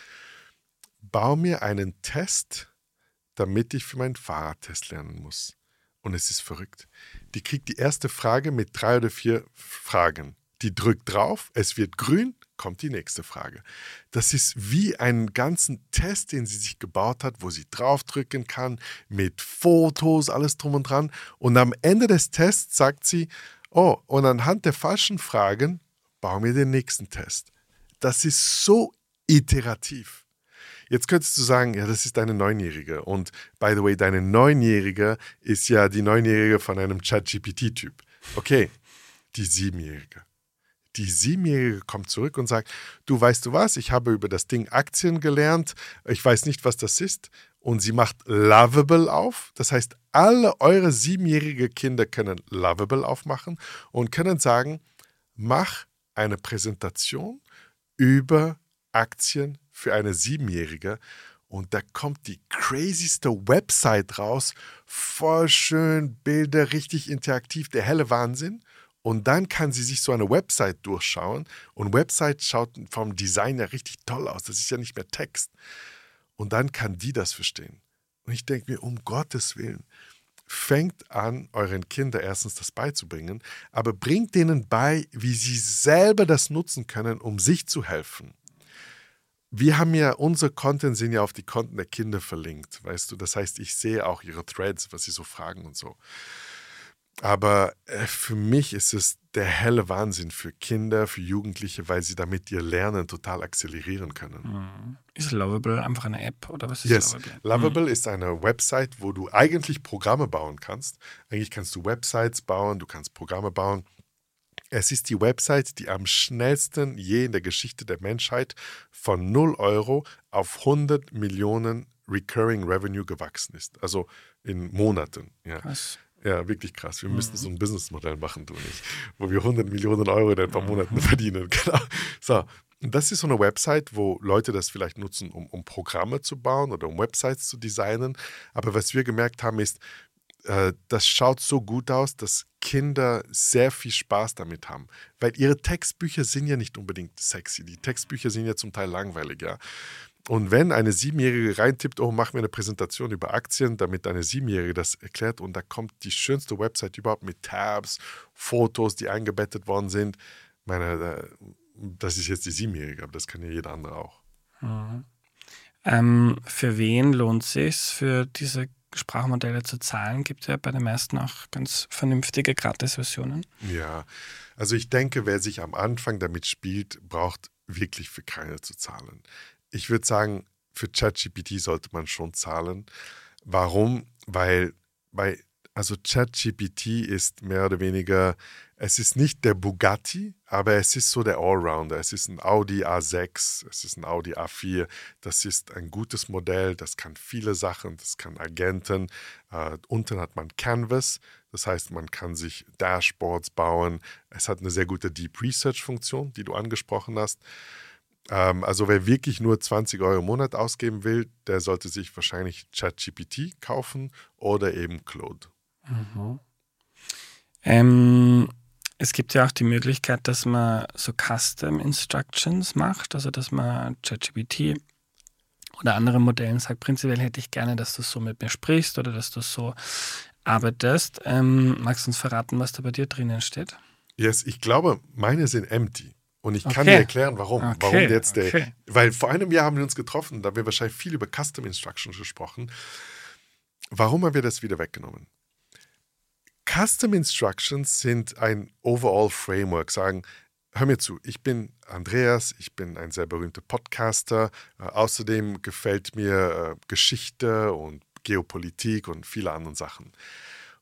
S3: bau mir einen Test, damit ich für meinen Fahrradtest lernen muss. Und es ist verrückt. Die kriegt die erste Frage mit drei oder vier Fragen. Die drückt drauf, es wird grün, kommt die nächste Frage. Das ist wie einen ganzen Test, den sie sich gebaut hat, wo sie draufdrücken kann, mit Fotos, alles drum und dran. Und am Ende des Tests sagt sie, oh, und anhand der falschen Fragen bau mir den nächsten Test. Das ist so iterativ. Jetzt könntest du sagen, ja, das ist deine Neunjährige. Und by the way, deine Neunjährige ist ja die Neunjährige von einem ChatGPT-Typ. Okay, die Siebenjährige. Die Siebenjährige kommt zurück und sagt, du, weißt du was, ich habe über das Ding Aktien gelernt, ich weiß nicht, was das ist. Und sie macht Lovable auf. Das heißt, alle eure siebenjährige Kinder können Lovable aufmachen und können sagen, mach eine Präsentation über Aktien für eine Siebenjährige und da kommt die crazyste Website raus, voll schön, Bilder, richtig interaktiv, der helle Wahnsinn. Und dann kann sie sich so eine Website durchschauen und Website schaut vom Design ja richtig toll aus, das ist ja nicht mehr Text. Und dann kann die das verstehen. Und ich denke mir, um Gottes Willen, fängt an, euren Kindern erstens das beizubringen, aber bringt denen bei, wie sie selber das nutzen können, um sich zu helfen. Wir haben ja, unsere Content sind ja auf die Konten der Kinder verlinkt, weißt du, das heißt, ich sehe auch ihre Threads, was sie so fragen und so. Aber äh, für mich ist es der helle Wahnsinn für Kinder, für Jugendliche, weil sie damit ihr Lernen total akzelerieren können.
S2: Ist Lovable einfach eine App oder was ist
S3: yes.
S2: Lovable?
S3: Lovable
S2: mhm.
S3: ist eine Website, wo du eigentlich Programme bauen kannst. Eigentlich kannst du Websites bauen, du kannst Programme bauen. Es ist die Website, die am schnellsten je in der Geschichte der Menschheit von null Euro auf hundert Millionen Recurring Revenue gewachsen ist. Also in Monaten. Ja.
S2: Krass.
S3: Ja, wirklich krass. Wir
S2: mhm.
S3: müssten so ein Businessmodell machen, du nicht, wo wir hundert Millionen Euro in ein paar Monaten mhm. verdienen. Genau. So, und das ist so eine Website, wo Leute das vielleicht nutzen, um, um Programme zu bauen oder um Websites zu designen. Aber was wir gemerkt haben, ist, äh, das schaut so gut aus, dass Kinder sehr viel Spaß damit haben. Weil ihre Textbücher sind ja nicht unbedingt sexy. Die Textbücher sind ja zum Teil langweilig, ja. Und wenn eine Siebenjährige reintippt, oh, mach mir eine Präsentation über Aktien, damit eine Siebenjährige das erklärt und da kommt die schönste Website überhaupt mit Tabs, Fotos, die eingebettet worden sind. Ich meine, das ist jetzt die Siebenjährige, aber das kann ja jeder andere auch.
S2: Mhm. Ähm, für wen lohnt es sich, für diese Sprachmodelle zu zahlen? Gibt es ja bei den meisten auch ganz vernünftige Gratis-Versionen.
S3: Ja, also ich denke, wer sich am Anfang damit spielt, braucht wirklich für keine zu zahlen. Ich würde sagen, für ChatGPT sollte man schon zahlen. Warum? Weil bei, also ChatGPT ist mehr oder weniger, es ist nicht der Bugatti, aber es ist so der Allrounder. Es ist ein Audi A sechs, es ist ein Audi A vier. Das ist ein gutes Modell, das kann viele Sachen, das kann Agenten. Äh, unten hat man Canvas, das heißt, man kann sich Dashboards bauen. Es hat eine sehr gute Deep Research-Funktion, die du angesprochen hast. Also wer wirklich nur zwanzig Euro im Monat ausgeben will, der sollte sich wahrscheinlich ChatGPT kaufen oder eben Claude.
S2: Mhm. Ähm, es gibt ja auch die Möglichkeit, dass man so Custom Instructions macht, also dass man ChatGPT oder anderen Modellen sagt, prinzipiell hätte ich gerne, dass du so mit mir sprichst oder dass du so arbeitest. Ähm, magst du uns verraten, was da bei dir drinnen steht?
S3: Yes, ich glaube, meine sind empty. Und ich kann
S2: okay.
S3: dir erklären, warum.
S2: Okay.
S3: Warum jetzt der,
S2: okay.
S3: Weil vor einem Jahr haben wir uns getroffen, da haben wir wahrscheinlich viel über Custom Instructions gesprochen. Warum haben wir das wieder weggenommen? Custom Instructions sind ein Overall Framework, sagen, hör mir zu, ich bin Andreas, ich bin ein sehr berühmter Podcaster, äh, außerdem gefällt mir äh, Geschichte und Geopolitik und viele andere Sachen.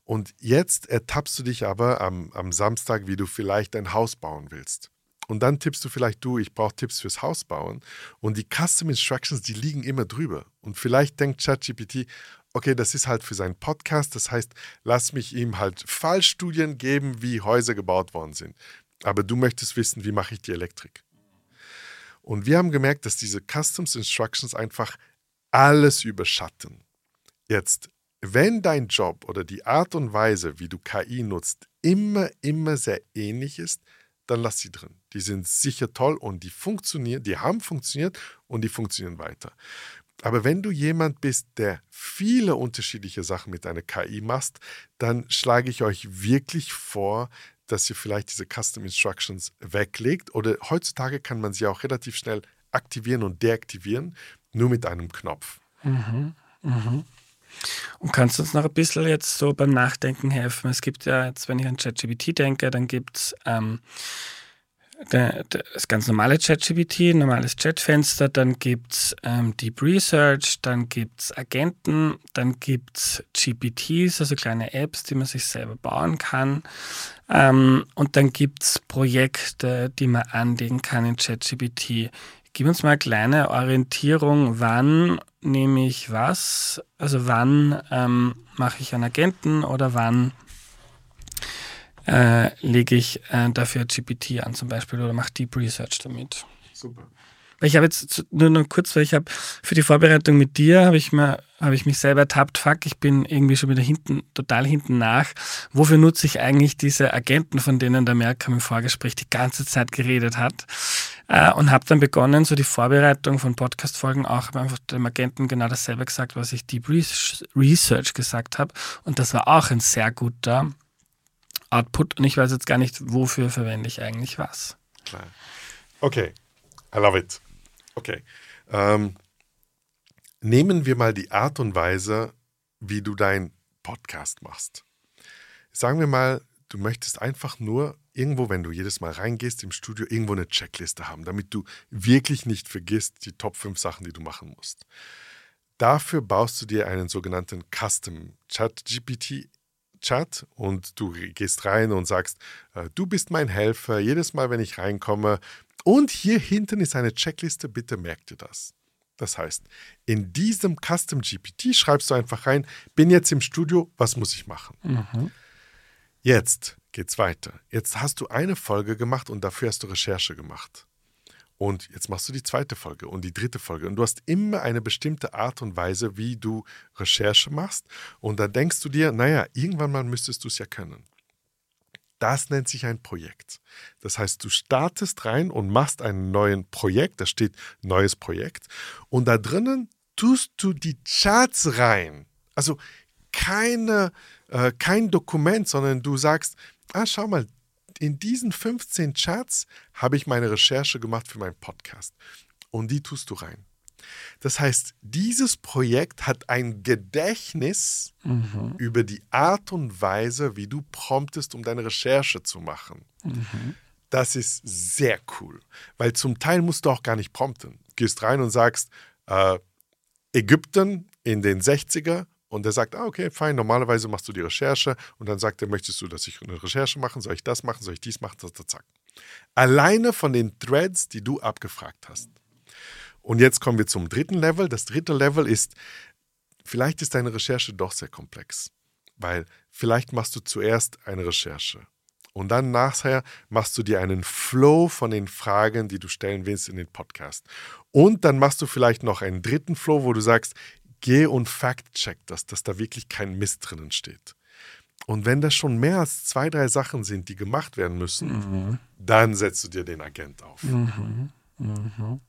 S3: Und jetzt ertappst du dich aber am, am Samstag, wie du vielleicht ein Haus bauen willst. Und dann tippst du vielleicht, du, ich brauche Tipps fürs Haus bauen. Und die Custom Instructions, die liegen immer drüber. Und vielleicht denkt ChatGPT, okay, das ist halt für seinen Podcast. Das heißt, lass mich ihm halt Fallstudien geben, wie Häuser gebaut worden sind. Aber du möchtest wissen, wie mache ich die Elektrik? Und wir haben gemerkt, dass diese Customs Instructions einfach alles überschatten. Jetzt, wenn dein Job oder die Art und Weise, wie du K I nutzt, immer, immer sehr ähnlich ist, dann lass sie drin. Die sind sicher toll und die funktionieren, die haben funktioniert und die funktionieren weiter. Aber wenn du jemand bist, der viele unterschiedliche Sachen mit einer K I machst, dann schlage ich euch wirklich vor, dass ihr vielleicht diese Custom Instructions weglegt. Oder heutzutage kann man sie auch relativ schnell aktivieren und deaktivieren, nur mit einem Knopf.
S2: Mhm, mhm. Und kannst du uns noch ein bisschen jetzt so beim Nachdenken helfen? Es gibt ja jetzt, wenn ich an ChatGPT denke, dann gibt es ähm, das ganz normale ChatGPT, normales Chatfenster, dann gibt es ähm, Deep Research, dann gibt es Agenten, dann gibt es G P Ts, also kleine Apps, die man sich selber bauen kann. Ähm, und dann gibt es Projekte, die man anlegen kann in ChatGPT. Gib uns mal eine kleine Orientierung, wann nehme ich was, also wann ähm, mache ich einen Agenten oder wann äh, lege ich äh, dafür G P T an zum Beispiel oder mache Deep Research damit.
S3: Super.
S2: Ich habe jetzt nur noch kurz, weil ich habe für die Vorbereitung mit dir, habe ich mir, habe ich mich selber ertappt, fuck, ich bin irgendwie schon wieder hinten, total hinten nach. Wofür nutze ich eigentlich diese Agenten, von denen der Malcolm im Vorgespräch die ganze Zeit geredet hat? Äh, und habe dann begonnen, so die Vorbereitung von Podcast-Folgen auch, habe einfach dem Agenten genau dasselbe gesagt, was ich Deep Research gesagt habe. Und das war auch ein sehr guter Output. Und ich weiß jetzt gar nicht, wofür verwende ich eigentlich was.
S3: Klar. Okay, I love it. Okay, ähm, nehmen wir mal die Art und Weise, wie du deinen Podcast machst. Sagen wir mal, du möchtest einfach nur irgendwo, wenn du jedes Mal reingehst im Studio, irgendwo eine Checkliste haben, damit du wirklich nicht vergisst die Top fünf Sachen, die du machen musst. Dafür baust du dir einen sogenannten Custom ChatGPT Chat und du gehst rein und sagst, äh, du bist mein Helfer, jedes Mal, wenn ich reinkomme. Und hier hinten ist eine Checkliste, bitte merkt dir das. Das heißt, in diesem Custom G P T schreibst du einfach rein, bin jetzt im Studio, was muss ich machen?
S2: Mhm.
S3: Jetzt geht's weiter. Jetzt hast du eine Folge gemacht und dafür hast du Recherche gemacht. Und jetzt machst du die zweite Folge und die dritte Folge. Und du hast immer eine bestimmte Art und Weise, wie du Recherche machst. Und da denkst du dir, naja, irgendwann mal müsstest du es ja können. Das nennt sich ein Projekt. Das heißt, du startest rein und machst ein neues Projekt. Da steht neues Projekt. Und da drinnen tust du die Charts rein. Also keine, äh, kein Dokument, sondern du sagst, ah, schau mal, in diesen fünfzehn Charts habe ich meine Recherche gemacht für meinen Podcast. Und die tust du rein. Das heißt, dieses Projekt hat ein Gedächtnis mhm. über die Art und Weise, wie du promptest, um deine Recherche zu machen. Mhm. Das ist sehr cool, weil zum Teil musst du auch gar nicht prompten. Du gehst rein und sagst, äh, Ägypten in den sechziger und der sagt, ah, okay, fein, normalerweise machst du die Recherche und dann sagt er, möchtest du, dass ich eine Recherche mache? Soll ich das machen? Soll ich dies machen? Zack. Alleine von den Threads, die du abgefragt hast. Und jetzt kommen wir zum dritten Level. Das dritte Level ist, vielleicht ist deine Recherche doch sehr komplex, weil vielleicht machst du zuerst eine Recherche und dann nachher machst du dir einen Flow von den Fragen, die du stellen willst in den Podcast. Und dann machst du vielleicht noch einen dritten Flow, wo du sagst, geh und fact-check das, dass da wirklich kein Mist drinnen steht. Und wenn das schon mehr als zwei, drei Sachen sind, die gemacht werden müssen, mhm. dann setzt du dir den Agent auf.
S2: Mhm. Mhm.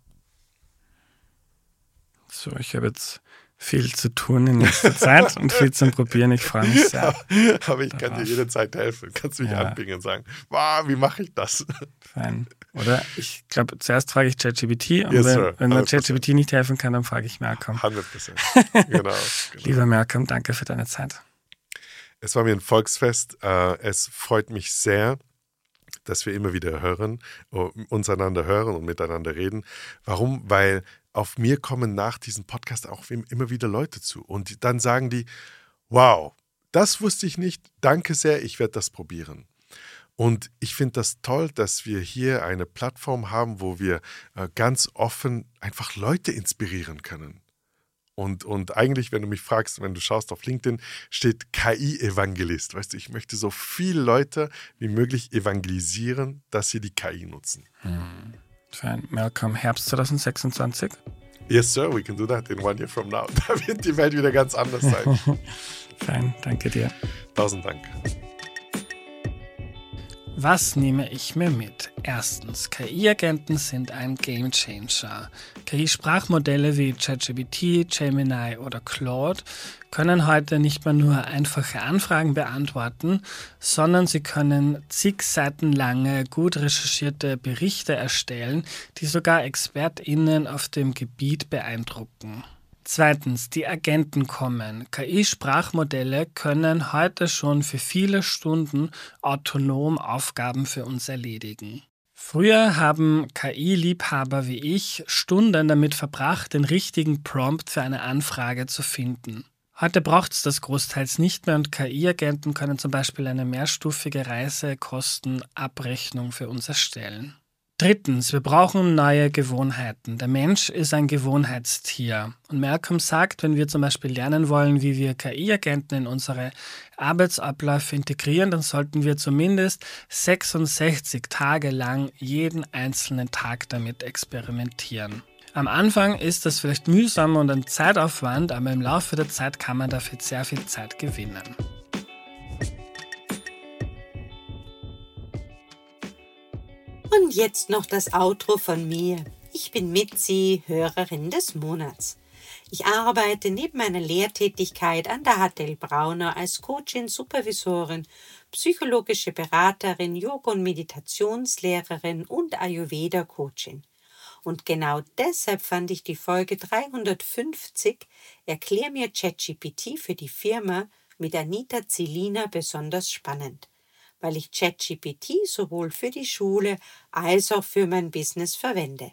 S2: So, ich habe jetzt viel zu tun in nächster Zeit und viel zum Probieren. Ich freue mich sehr.
S3: Ja, aber ich darauf. Kann dir jederzeit helfen. Kannst du mich ja. anpingen und sagen, wow, wie mache ich das?
S2: Fein. Oder ich glaube, zuerst frage ich ChatGPT und
S3: yes,
S2: wenn, wenn man ChatGPT nicht helfen kann, dann frage ich Malcolm.
S3: hundert Prozent. Genau, genau.
S2: Lieber Malcolm, danke für deine Zeit.
S3: Es war mir ein Volksfest. Es freut mich sehr, dass wir immer wieder hören, uns einander hören und miteinander reden. Warum? Weil auf mir kommen nach diesem Podcast auch immer wieder Leute zu. Und dann sagen die, wow, das wusste ich nicht. Danke sehr, ich werde das probieren. Und ich finde das toll, dass wir hier eine Plattform haben, wo wir äh, ganz offen einfach Leute inspirieren können. Und, und eigentlich, wenn du mich fragst, wenn du schaust auf LinkedIn, steht K I-Evangelist. Weißt du, ich möchte so viele Leute wie möglich evangelisieren, dass sie die K I nutzen.
S2: Hm. Fein. Malcolm, Herbst zwanzig sechsundzwanzig?
S3: Yes, sir, we can do that in one year from now. Da wird die Welt wieder ganz anders sein.
S2: Fein, danke dir.
S3: Tausend Dank.
S2: Was nehme ich mir mit? Erstens, K I-Agenten sind ein Gamechanger. K I-Sprachmodelle wie ChatGPT, Gemini oder Claude können heute nicht mehr nur einfache Anfragen beantworten, sondern sie können zig Seiten lange, gut recherchierte Berichte erstellen, die sogar ExpertInnen auf dem Gebiet beeindrucken. Zweitens, die Agenten kommen. K I-Sprachmodelle können heute schon für viele Stunden autonom Aufgaben für uns erledigen. Früher haben K I-Liebhaber wie ich Stunden damit verbracht, den richtigen Prompt für eine Anfrage zu finden. Heute braucht es das großteils nicht mehr und K I-Agenten können zum Beispiel eine mehrstufige Reisekostenabrechnung für uns erstellen. Drittens, wir brauchen neue Gewohnheiten. Der Mensch ist ein Gewohnheitstier. Und Malcolm sagt, wenn wir zum Beispiel lernen wollen, wie wir K I-Agenten in unsere Arbeitsabläufe integrieren, dann sollten wir zumindest sechsundsechzig Tage lang jeden einzelnen Tag damit experimentieren. Am Anfang ist das vielleicht mühsam und ein Zeitaufwand, aber im Laufe der Zeit kann man dafür sehr viel Zeit gewinnen.
S4: Und jetzt noch das Outro von mir. Ich bin Mitzi, Hörerin des Monats. Ich arbeite neben meiner Lehrtätigkeit an der H T L Braunau als Coachin, Supervisorin, psychologische Beraterin, Yoga- und Meditationslehrerin und Ayurveda-Coachin. Und genau deshalb fand ich die Folge dreihundertfünfzig Erklär mir ChatGPT für die Firma mit Anita Zieliner besonders spannend, weil ich ChatGPT sowohl für die Schule als auch für mein Business verwende.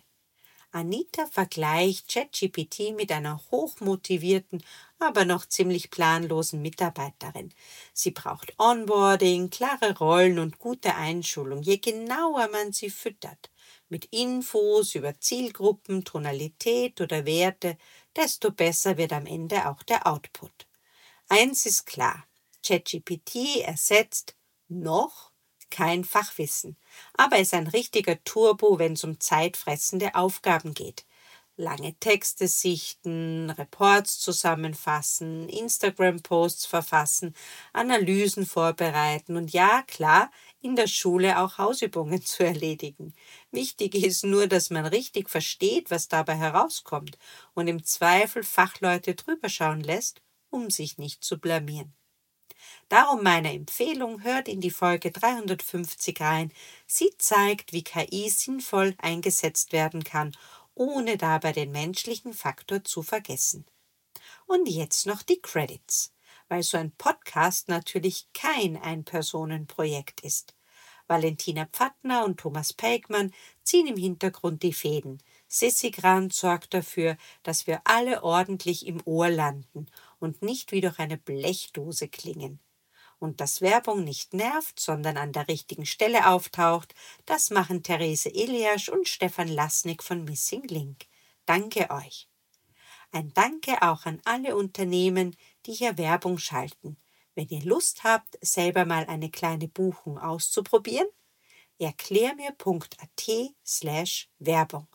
S4: Anita vergleicht ChatGPT mit einer hochmotivierten, aber noch ziemlich planlosen Mitarbeiterin. Sie braucht Onboarding, klare Rollen und gute Einschulung, je genauer man sie füttert. Mit Infos über Zielgruppen, Tonalität oder Werte, desto besser wird am Ende auch der Output. Eins ist klar, ChatGPT ersetzt noch kein Fachwissen, aber ist ein richtiger Turbo, wenn es um zeitfressende Aufgaben geht. Lange Texte sichten, Reports zusammenfassen, Instagram-Posts verfassen, Analysen vorbereiten und ja, klar, in der Schule auch Hausübungen zu erledigen. Wichtig ist nur, dass man richtig versteht, was dabei herauskommt und im Zweifel Fachleute drüber schauen lässt, um sich nicht zu blamieren. Darum meine Empfehlung, hört in die Folge dreihundertfünfzig rein. Sie zeigt, wie K I sinnvoll eingesetzt werden kann, ohne dabei den menschlichen Faktor zu vergessen. Und jetzt noch die Credits, weil so ein Podcast natürlich kein Ein-Personen-Projekt ist. Valentina Pfattner und Thomas Peigmann ziehen im Hintergrund die Fäden. Sissi Grant sorgt dafür, dass wir alle ordentlich im Ohr landen und nicht wie durch eine Blechdose klingen. Und dass Werbung nicht nervt, sondern an der richtigen Stelle auftaucht, das machen Therese Eliasch und Stefan Lasnik von Missing Link. Danke euch. Ein Danke auch an alle Unternehmen, die hier Werbung schalten. Wenn ihr Lust habt, selber mal eine kleine Buchung auszuprobieren, erklärmir punkt at slash Werbung.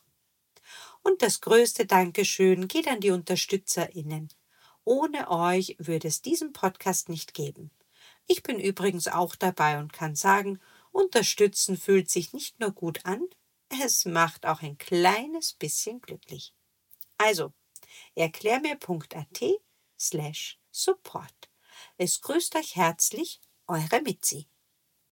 S4: Und das größte Dankeschön geht an die UnterstützerInnen. Ohne euch würde es diesen Podcast nicht geben. Ich bin übrigens auch dabei und kann sagen, unterstützen fühlt sich nicht nur gut an, es macht auch ein kleines bisschen glücklich. Also, erklärmir punkt at slash support. Es grüßt euch herzlich, eure Mitzi.